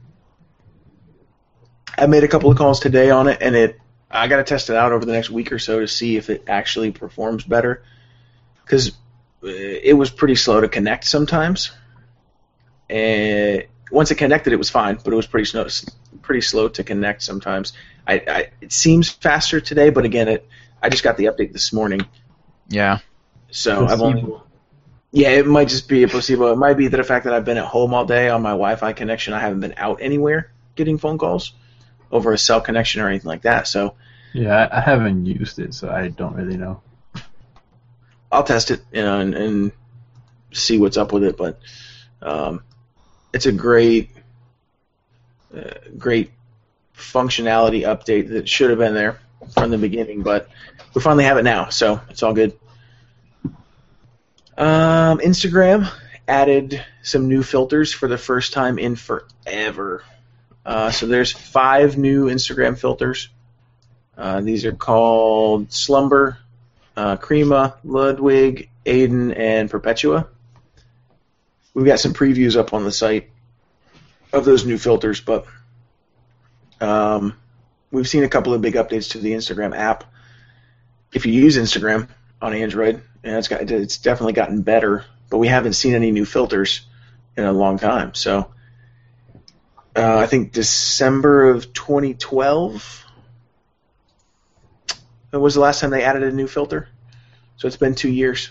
I made a couple of calls today on it, and it I got to test it out over the next week or so to see if it actually performs better. Because it was pretty slow to connect sometimes. And once it connected, it was fine, but it was pretty slow, pretty slow to connect sometimes. I, I it seems faster today, but again, it I just got the update this morning. Yeah. So I've only. Yeah, it might just be a placebo. It might be the fact that I've been at home all day on my Wi-Fi connection. I haven't been out anywhere getting phone calls over a cell connection or anything like that. So yeah, I, I haven't used it, so I don't really know. I'll test it, you know, and, and see what's up with it. But um, it's a great, uh, great functionality update that should have been there from the beginning, but we finally have it now, so it's all good. Um, Instagram added some new filters for the first time in forever. Uh, so there's five new Instagram filters. Uh, these are called Slumber, uh, Crema, Ludwig, Aiden, and Perpetua. We've got some previews up on the site of those new filters, but um, we've seen a couple of big updates to the Instagram app. If you use Instagram on Android, and it's got it's definitely gotten better, but we haven't seen any new filters in a long time. So uh, I think December of twenty twelve was the last time they added a new filter. So it's been two years.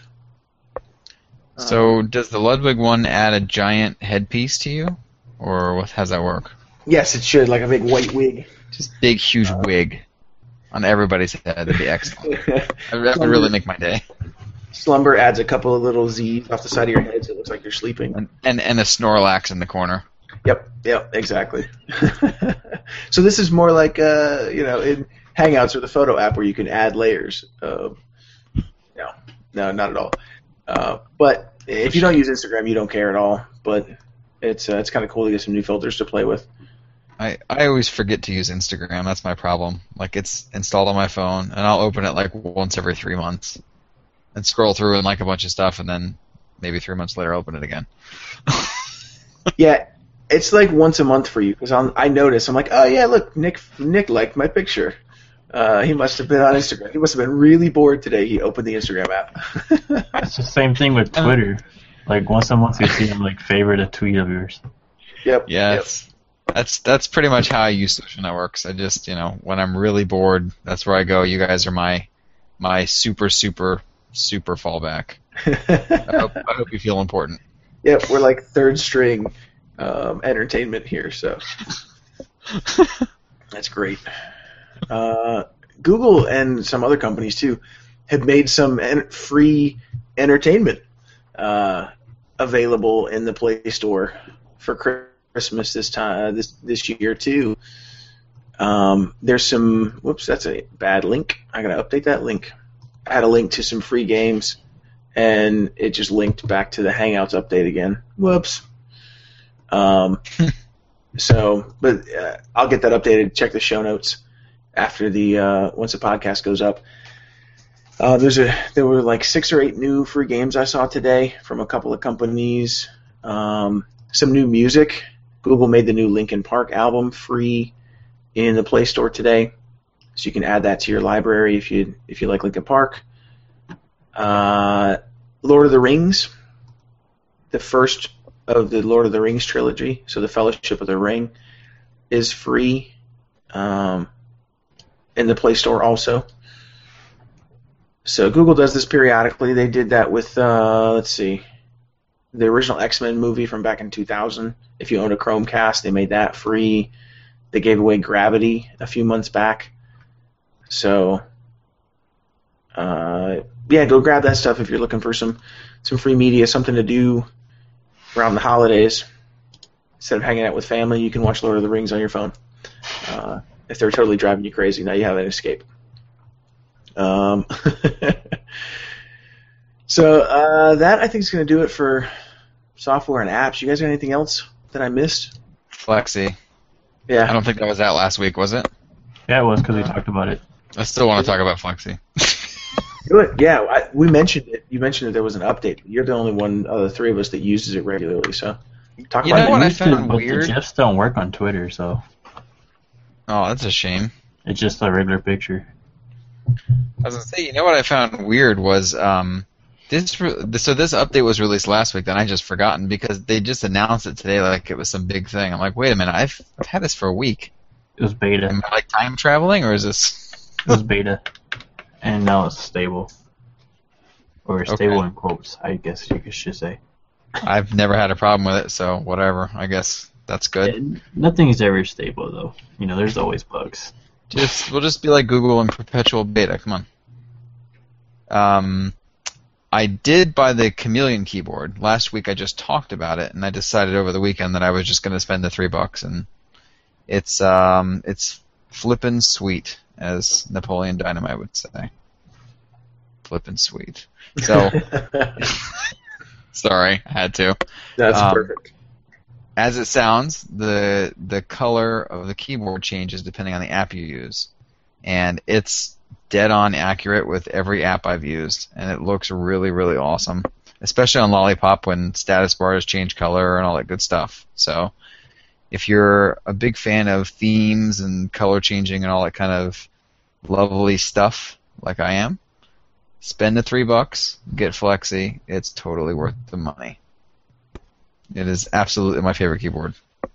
So does the Ludwig one add a giant headpiece to you, or what, how's that work? Yes, it should, like a big white wig. Just big, huge uh, wig on everybody's head. That'd be excellent. That would really make my day. Slumber adds a couple of little Z's off the side of your head so it looks like you're sleeping. And and, and a Snorlax in the corner. Yep, yep, exactly. So this is more like, uh, you know, in Hangouts or the photo app where you can add layers. Uh, no, no, not at all. Uh, but if you don't use Instagram, you don't care at all. But it's uh, it's kind of cool to get some new filters to play with. I, I always forget to use Instagram. That's my problem. Like, it's installed on my phone, and I'll open it like once every three months and scroll through and like a bunch of stuff, and then maybe three months later open it again. Yeah, it's like once a month for you because I notice I'm like, oh yeah, look, Nick Nick liked my picture. Uh, he must have been on Instagram. He must have been really bored today. He opened the Instagram app. It's the same thing with Twitter. Like once a month you see him like favorite a tweet of yours. Yep. Yes. Yep. That's that's pretty much how I use social networks. I just, you know, when I'm really bored, that's where I go. You guys are my my super super super fallback. I hope I hope you feel important. Yep, we're like third string um, entertainment here, so that's great. Uh, Google and some other companies too have made some en- free entertainment uh, available in the Play Store for Christmas this time this this year too. Um, there's some. Whoops, that's a bad link. I gotta update that link. I had a link to some free games, and it just linked back to the Hangouts update again. Whoops. Um, so, but uh, I'll get that updated. Check the show notes after the uh, once the podcast goes up. Uh, there's a there were like six or eight new free games I saw today from a couple of companies. Um, some new music. Google made the new Linkin Park album free in the Play Store today, so you can add that to your library if you if you like Linkin Park. Uh, Lord of the Rings, the first of the Lord of the Rings trilogy, so the Fellowship of the Ring, is free um, in the Play Store also. So Google does this periodically. They did that with, uh, let's see, the original X-Men movie from back in two thousand. If you own a Chromecast, they made that free. They gave away Gravity a few months back. So, uh, yeah, go grab that stuff if you're looking for some, some free media, something to do around the holidays. Instead of hanging out with family, you can watch Lord of the Rings on your phone. Uh, if they're totally driving you crazy, now you have an escape. Um, so uh, that I think is going to do it for software and apps. You guys got anything else that I missed? Flexi. Yeah. I don't think that was out last week, was it? Yeah, it was because we talked about it. I still want to talk about Flexi. Do it. Yeah, I, we mentioned it. You mentioned that there was an update. You're the only one of the three of us that uses it regularly. So talk You about know what it. I used to, found but weird? the GIFs don't work on Twitter, so Oh, that's a shame. it's just a regular picture. I was gonna say, you know what I found weird was um, this. Re- so this update was released last week, then I just forgotten because they just announced it today like it was some big thing. I'm like, wait a minute, I've, I've had this for a week. It was beta. Am I like time traveling or is this? It was beta, and now it's stable, or stable Okay. in quotes, I guess you should say. I've never had a problem with it, so whatever. I guess that's good. Yeah, nothing's ever stable though. You know, there's always bugs. Just we'll just be like Google in perpetual beta. Come on. Um, I did buy the Chameleon keyboard last week. I just talked about it, and I decided over the weekend that I was just going to spend the three bucks, and it's um it's flippin' sweet, as Napoleon Dynamite would say. Flippin' sweet. So sorry, I had to. That's um, perfect. As it sounds, the the color of the keyboard changes depending on the app you use, and it's dead on accurate with every app I've used, and it looks really, really awesome, especially on Lollipop when status bars change color and all that good stuff. So if you're a big fan of themes and color changing and all that kind of lovely stuff like I am, spend the three bucks, get Flexi. It's totally worth the money. It is absolutely my favorite keyboard.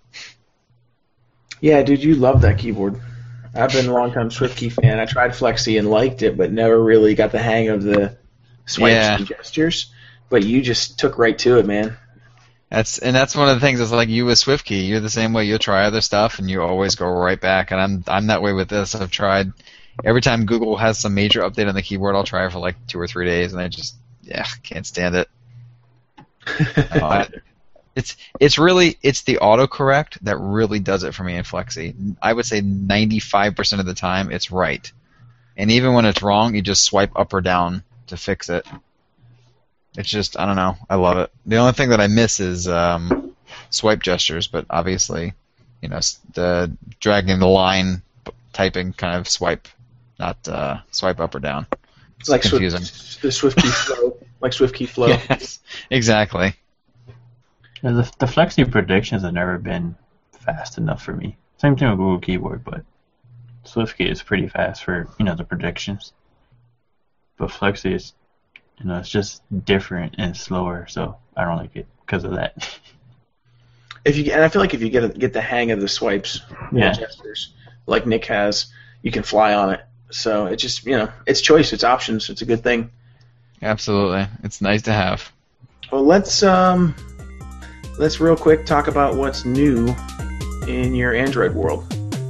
Yeah, dude, you love that keyboard. I've been a long-time SwiftKey fan. I tried Flexi and liked it, but never really got the hang of the swipes Yeah. and gestures. But you just took right to it, man. That's and that's one of the things. It's like you with SwiftKey. You're the same way. You'll try other stuff, and you always go right back. And I'm I'm that way with this. I've tried every time Google has some major update on the keyboard. I'll try it for like two or three days, and I just yeah can't stand it. No, I- It's it's really it's the autocorrect that really does it for me in Flexi. I would say ninety-five percent of the time it's right, and even when it's wrong, you just swipe up or down to fix it. It's just I don't know. I love it. The only thing that I miss is um, swipe gestures, but obviously, you know, s- the dragging the line, p- typing kind of swipe, not uh, swipe up or down. It's like confusing. Swift, the SwiftKey flow, like SwiftKey flow. Yes, exactly. Yeah, The, the Flexi predictions have never been fast enough for me. Same thing with Google Keyboard, but SwiftKey is pretty fast for, you know, the predictions. But Flexi is, you know, it's just different and slower, so I don't like it because of that. If you and I feel like if you get a, get the hang of the swipes, Yeah. and gestures, like Nick has, you can fly on it. So it's just you know, it's choice, it's options. It's a good thing. Absolutely. It's nice to have. Well, let's um, let's real quick talk about what's new in your Android world.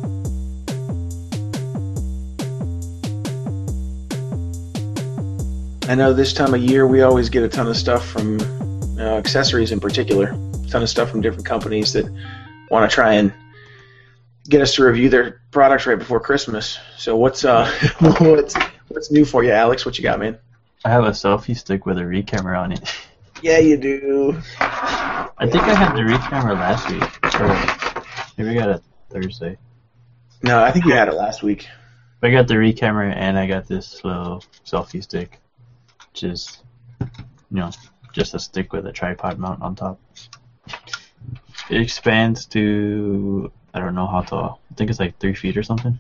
I know this time of year we always get a ton of stuff from uh, accessories in particular, a ton of stuff from different companies that want to try and get us to review their products right before Christmas. So what's uh what's what's new for you, Alex? What you got, man? I have a selfie stick with a Re camera on it. Yeah, you do. I think I had the Re camera last week. Or maybe I got it Thursday. No, I think you had it last week. I got the Re camera and I got this little selfie stick, which is, you know, just a stick with a tripod mount on top. It expands to, I don't know how tall. I think it's like three feet or something.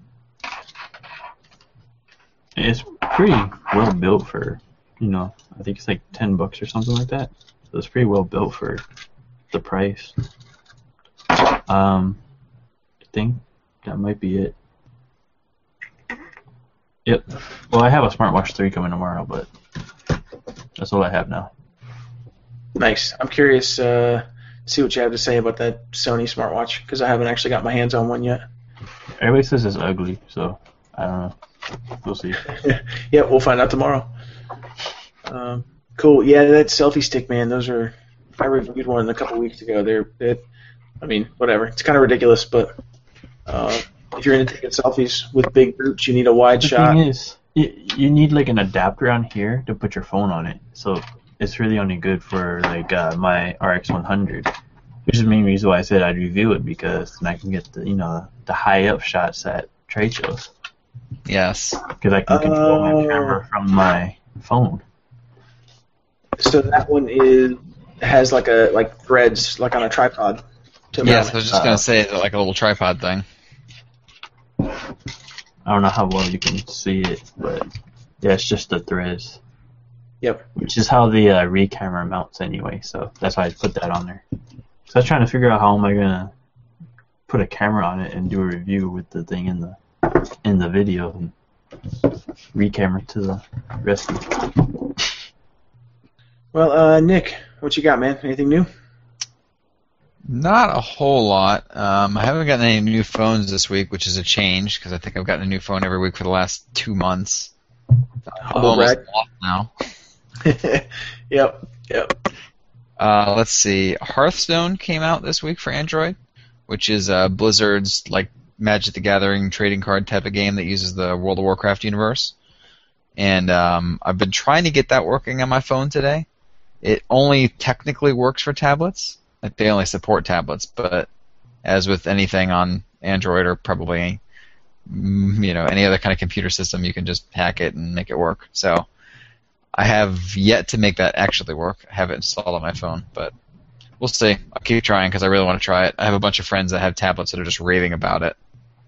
It's pretty well built for, you know, I think it's like ten bucks or something like that. So it's pretty well built for the price. Um, I think that might be it. Yep. Well, I have a Smartwatch three coming tomorrow, but that's all I have now. Nice. I'm curious uh, to see what you have to say about that Sony smartwatch, because I haven't actually got my hands on one yet. Everybody says it's ugly, so I don't know. We'll see. Yeah, we'll find out tomorrow. Um, cool. Yeah, that selfie stick, man. Those are. I reviewed one a couple weeks ago. They're. It, I mean, whatever. It's kind of ridiculous, but uh, if you're into taking selfies with big groups, you need a wide the shot. thing is, you, you need like an adapter on here to put your phone on it. So it's really only good for like uh, my R X one hundred, which is the main reason why I said I'd review it, because then I can get the you know the high up shots at trade shows. Yes. Because I can control my Oh. camera from my phone. So that one is has like a like threads like on a tripod. To Yes, mount I was it. just Uh, gonna say like a little tripod thing. I don't know how well you can see it, but yeah, it's just the threads. Yep. Which is how the uh, Re camera mounts anyway, so that's why I put that on there. So I was trying to figure out how am I gonna put a camera on it and do a review with the thing in the in the video, and Re camera to the rescue. Well, uh, Nick, what you got, man? Anything new? Not a whole lot. Um, I haven't gotten any new phones this week, which is a change because I think I've gotten a new phone every week for the last two months. I'm Humble almost brag. off now. Yep. Yep. Uh, let's see. Hearthstone came out this week for Android, which is uh, Blizzard's like Magic the Gathering trading card type of game that uses the World of Warcraft universe. And um, I've been trying to get that working on my phone today. It only technically works for tablets. Like they only support tablets, but as with anything on Android or probably mm, you know any other kind of computer system, you can just hack it and make it work. So I have yet to make that actually work. I have it installed on my phone, but we'll see. I'll keep trying because I really want to try it. I have a bunch of friends that have tablets that are just raving about it.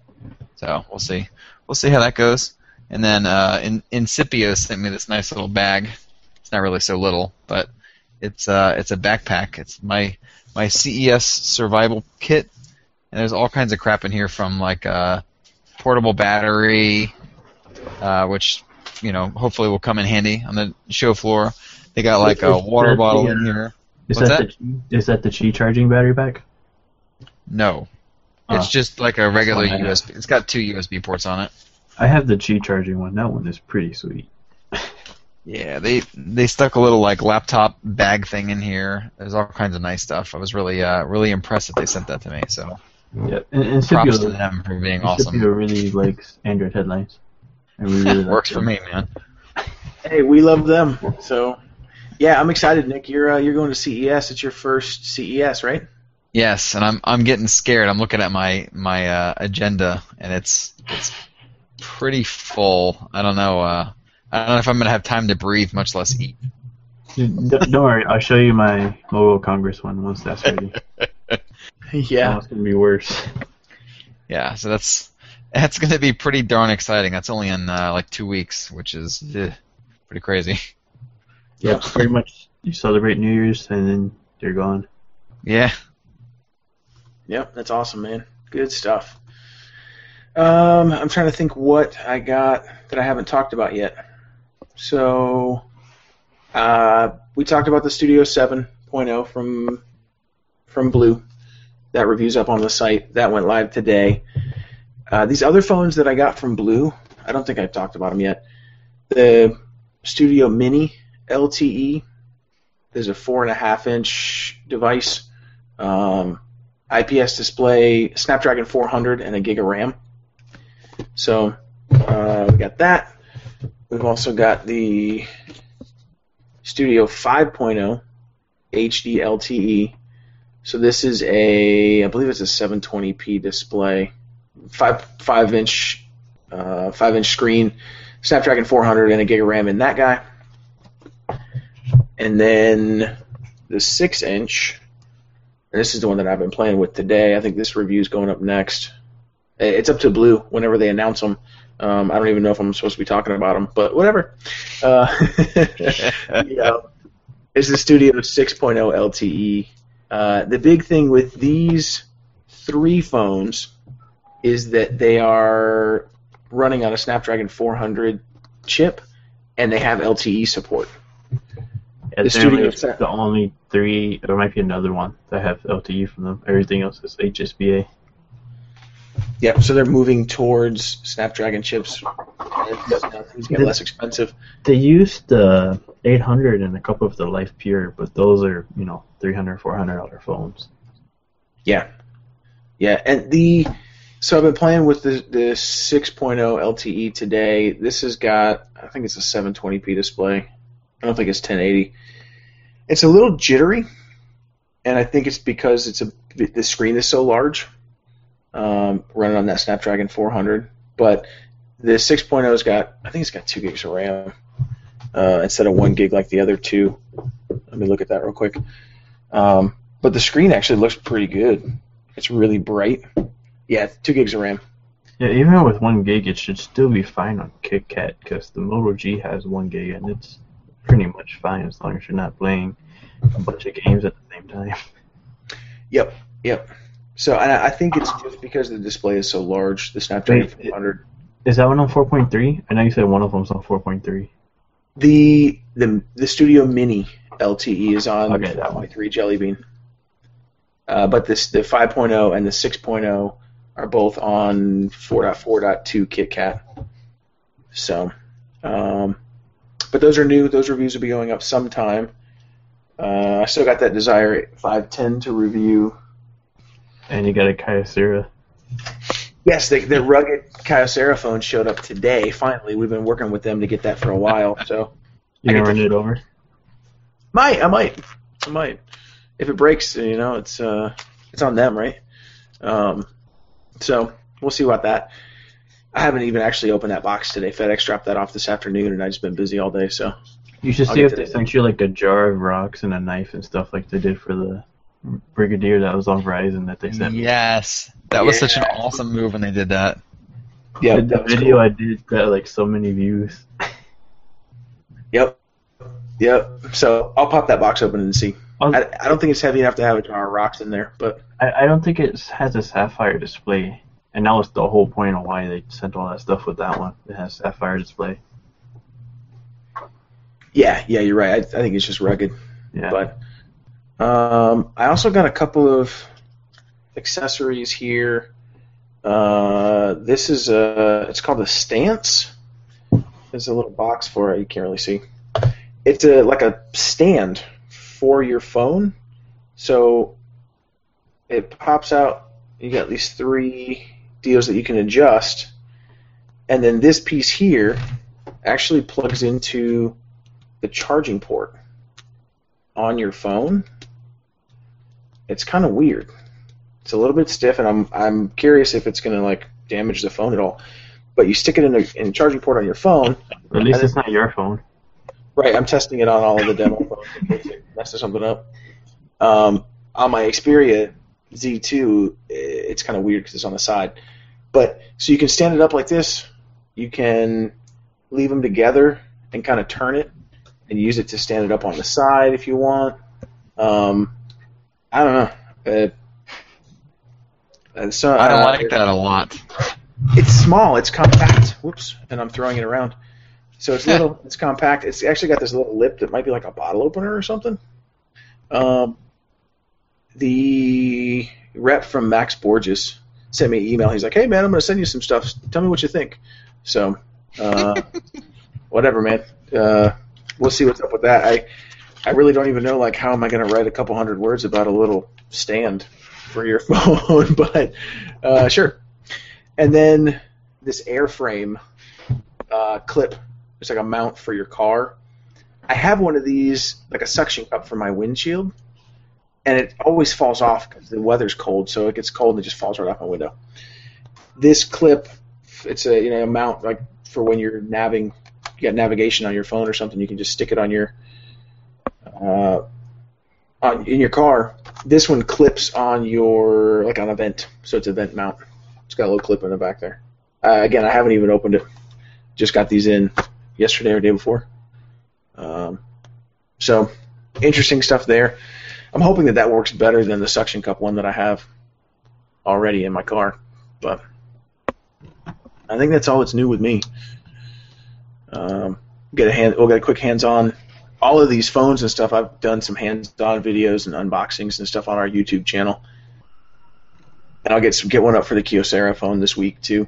So we'll see. We'll see how that goes. And then uh, in, Incipio sent me this nice little bag. It's not really so little, but it's uh, it's a backpack. It's my my C E S survival kit, and there's all kinds of crap in here from like uh, portable battery, uh, which you know hopefully will come in handy on the show floor. They got like a water bottle in here. Is What's that, that? the is that the Qi charging battery pack? No, it's Oh. just like a regular That's what I U S B. It's got two U S B ports on it. I have the Qi charging one. That one is pretty sweet. Yeah, they they stuck a little like laptop bag thing in here. There's all kinds of nice stuff. I was really uh, really impressed that they sent that to me. So Yeah, and, and props to Scipio, them for being Scipio awesome. really likes Android headlines. And we really like Works for them. me, man. Hey, we love them. So, yeah, I'm excited, Nick. You're uh, you're going to C E S. It's your first C E S, right? Yes, and I'm I'm getting scared. I'm looking at my my uh, agenda, and it's it's pretty full. I don't know. Uh, I don't know if I'm gonna have time to breathe, much less eat. Dude, don't don't worry, I'll show you my Mobile Congress one once that's ready. Yeah. Oh, it's gonna be worse. Yeah, so that's that's gonna be pretty darn exciting. That's only in uh, like two weeks, which is eh, pretty crazy. Yeah, pretty much. You celebrate New Year's and then you're gone. Yeah. Yep, that's awesome, man. Good stuff. Um, I'm trying to think what I got that I haven't talked about yet. So, uh, we talked about the Studio seven point oh from from Blue. That review's up on the site. That went live today. Uh, these other phones that I got from Blue, I don't think I've talked about them yet. The Studio Mini L T E. There's a four and a half inch device. Um, I P S display, Snapdragon four hundred, and a gig of RAM. So uh, we got that. We've also got the Studio five point oh H D L T E. So this is a, I believe it's a seven twenty p display, five five inch, uh, five inch screen, Snapdragon four hundred, and a gig of RAM in that guy. And then the six inch. And this is the one that I've been playing with today. I think this review is going up next. It's up to Blue whenever they announce them. Um, I don't even know if I'm supposed to be talking about them, but whatever. Uh, yeah. It's the Studio six point oh L T E. Uh, the big thing with these three phones is that they are running on a Snapdragon four hundred chip, and they have L T E support. Yeah, the Studio is the only three. There might be another one that have L T E from them. Everything else is H S B A. Yep. So they're moving towards Snapdragon chips. Things get less expensive. They used the eight hundred and a couple of the Life Pure, but those are you know three hundred, four hundred dollar phones. Yeah. Yeah, and the so I've been playing with the the six point oh L T E today. This has got, I think it's a seven twenty p display. I don't think it's ten eighty. It's a little jittery, and I think it's because it's a the screen is so large, um, running on that Snapdragon four hundred. But the six point oh's got, I think it's got two gigs of RAM uh, instead of one gig like the other two. Let me look at that real quick. Um, but the screen actually looks pretty good. It's really bright. Yeah, two gigs of RAM. Yeah, even with one gig, it should still be fine on KitKat because the Moto G has one gig and it's pretty much fine as long as you're not playing a bunch of games at the same time. Yep, yep. So and I think it's just because the display is so large, the Snapdragon four hundred. Is that one on four point three? I know you said one of them's on four point three. The the the Studio Mini L T E is on okay, that four point three Jelly Bean. Uh, but this the five point oh and the six point oh are both on four point four point two KitKat. So, um, but those are new. Those reviews will be going up sometime. Uh, I still got that Desire five ten to review. And you got a Kyocera. Yes, the, the rugged Kyocera phone showed up today. Finally, we've been working with them to get that for a while. So you gonna run it over? Might I might I might. If it breaks, you know, it's uh, it's on them, right? Um, so we'll see about that. I haven't even actually opened that box today. FedEx dropped that off this afternoon, and I've just been busy all day. So you should see if they sent you like a jar of rocks and a knife and stuff like they did for the Brigadier that was on Verizon that they sent me. Yes, that was yeah. such an awesome move when they did that. Yeah, the, the video cool. I did got like so many views. Yep, yep. So I'll pop that box open and see. I, I don't think it's heavy enough to have a jar of rocks in there, but I, I don't think it has a Sapphire display, and that was the whole point of why they sent all that stuff with that one. It has Sapphire display. Yeah, yeah, you're right. I, I think it's just rugged. Yeah. But um, I also got a couple of accessories here. Uh, this is a, it's called a Stance. There's a little box for it. You can't really see. It's a like a stand for your phone. So it pops out. You got these three deals that you can adjust, and then this piece here actually plugs into the charging port on your phone. It's kind of weird. It's a little bit stiff, and I'm I'm curious if it's going to like damage the phone at all. But you stick it in a, in a charging port on your phone. At least it's not your phone. Right, I'm testing it on all of the demo phones in case it messes something up. Um, on my Xperia Z two, it's kind of weird because it's on the side. But so you can stand it up like this. You can leave them together and kind of turn it and use it to stand it up on the side if you want. Um, I don't know. Uh, so, I uh, like that a lot. It's small. It's compact. Whoops, and I'm throwing it around. So it's little. It's compact. It's actually got this little lip that might be like a bottle opener or something. Um, the rep from Max Borges sent me an email. He's like, "Hey man, I'm going to send you some stuff. Tell me what you think." So, uh, whatever, man. Uh, we'll see what's up with that. I I really don't even know, like, how am I going to write a couple hundred words about a little stand for your phone, but uh, sure. And then this airframe uh, clip, it's like a mount for your car. I have one of these, like a suction cup for my windshield, and it always falls off because the weather's cold, so it gets cold and it just falls right off my window. This clip, it's a you know a mount like for when you're naving, you got navigation on your phone or something. You can just stick it on your uh, on in your car. This one clips on your like on a vent, so it's a vent mount. It's got a little clip in the back there. Uh, again, I haven't even opened it. Just got these in yesterday or day before. Um, so interesting stuff there. I'm hoping that that works better than the suction cup one that I have already in my car, but I think that's all that's new with me. Um, get a hand, we'll get a quick hands-on. All of these phones and stuff, I've done some hands-on videos and unboxings and stuff on our YouTube channel, and I'll get some, get one up for the Kyocera phone this week too.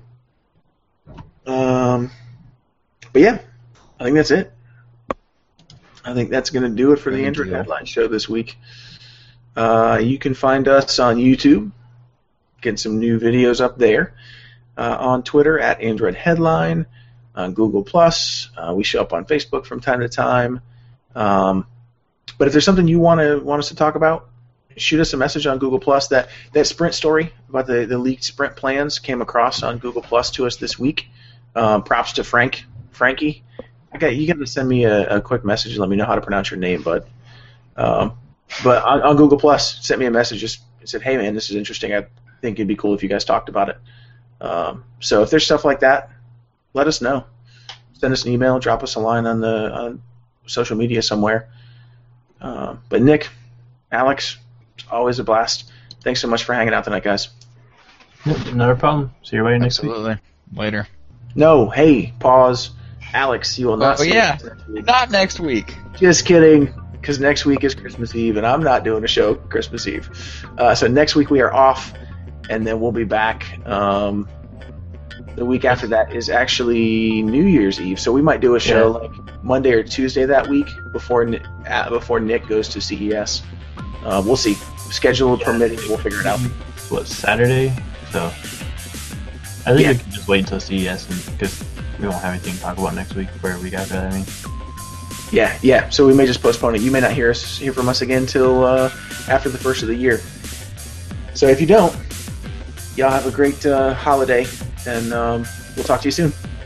Um, but yeah, I think that's it. I think that's going to do it for the Android Headline Show this week. Uh, you can find us on YouTube, get some new videos up there, uh, on Twitter at Android Headline, on Google Plus. Uh, we show up on Facebook from time to time. Um, but if there's something you want to want us to talk about, shoot us a message on Google Plus. That that Sprint story about the, the leaked Sprint plans came across on Google Plus to us this week. Um, props to Frank, Frankie. I got you got to send me a, a quick message and let me know how to pronounce your name, bud. Um, but on, on Google Plus, sent me a message. Just said, "Hey man, this is interesting. I think it'd be cool if you guys talked about it." Um, so if there's stuff like that, let us know. Send us an email, drop us a line on the on social media somewhere. Uh, but Nick, Alex, it's always a blast. Thanks so much for hanging out tonight, guys. Yep, not a problem. See you later next week. Absolutely. Later. No, hey, pause. Alex, you will not Oh, see yeah. us next week. Not next week. Just kidding, because next week is Christmas Eve, and I'm not doing a show Christmas Eve. Uh, so next week we are off, and then we'll be back. Um, the week after that is actually New Year's Eve, so we might do a show Yeah. like Monday or Tuesday that week before Ni- uh, before Nick goes to C E S. Uh, we'll see. Schedule permitting, we'll figure it out. What, Saturday? So I think Yeah. we can just wait until C E S because we won't have anything to talk about next week or a week after that, I mean. Yeah, yeah. So we may just postpone it. You may not hear us hear from us again till uh, after the first of the year. So if you don't, y'all have a great uh, holiday, and um, we'll talk to you soon.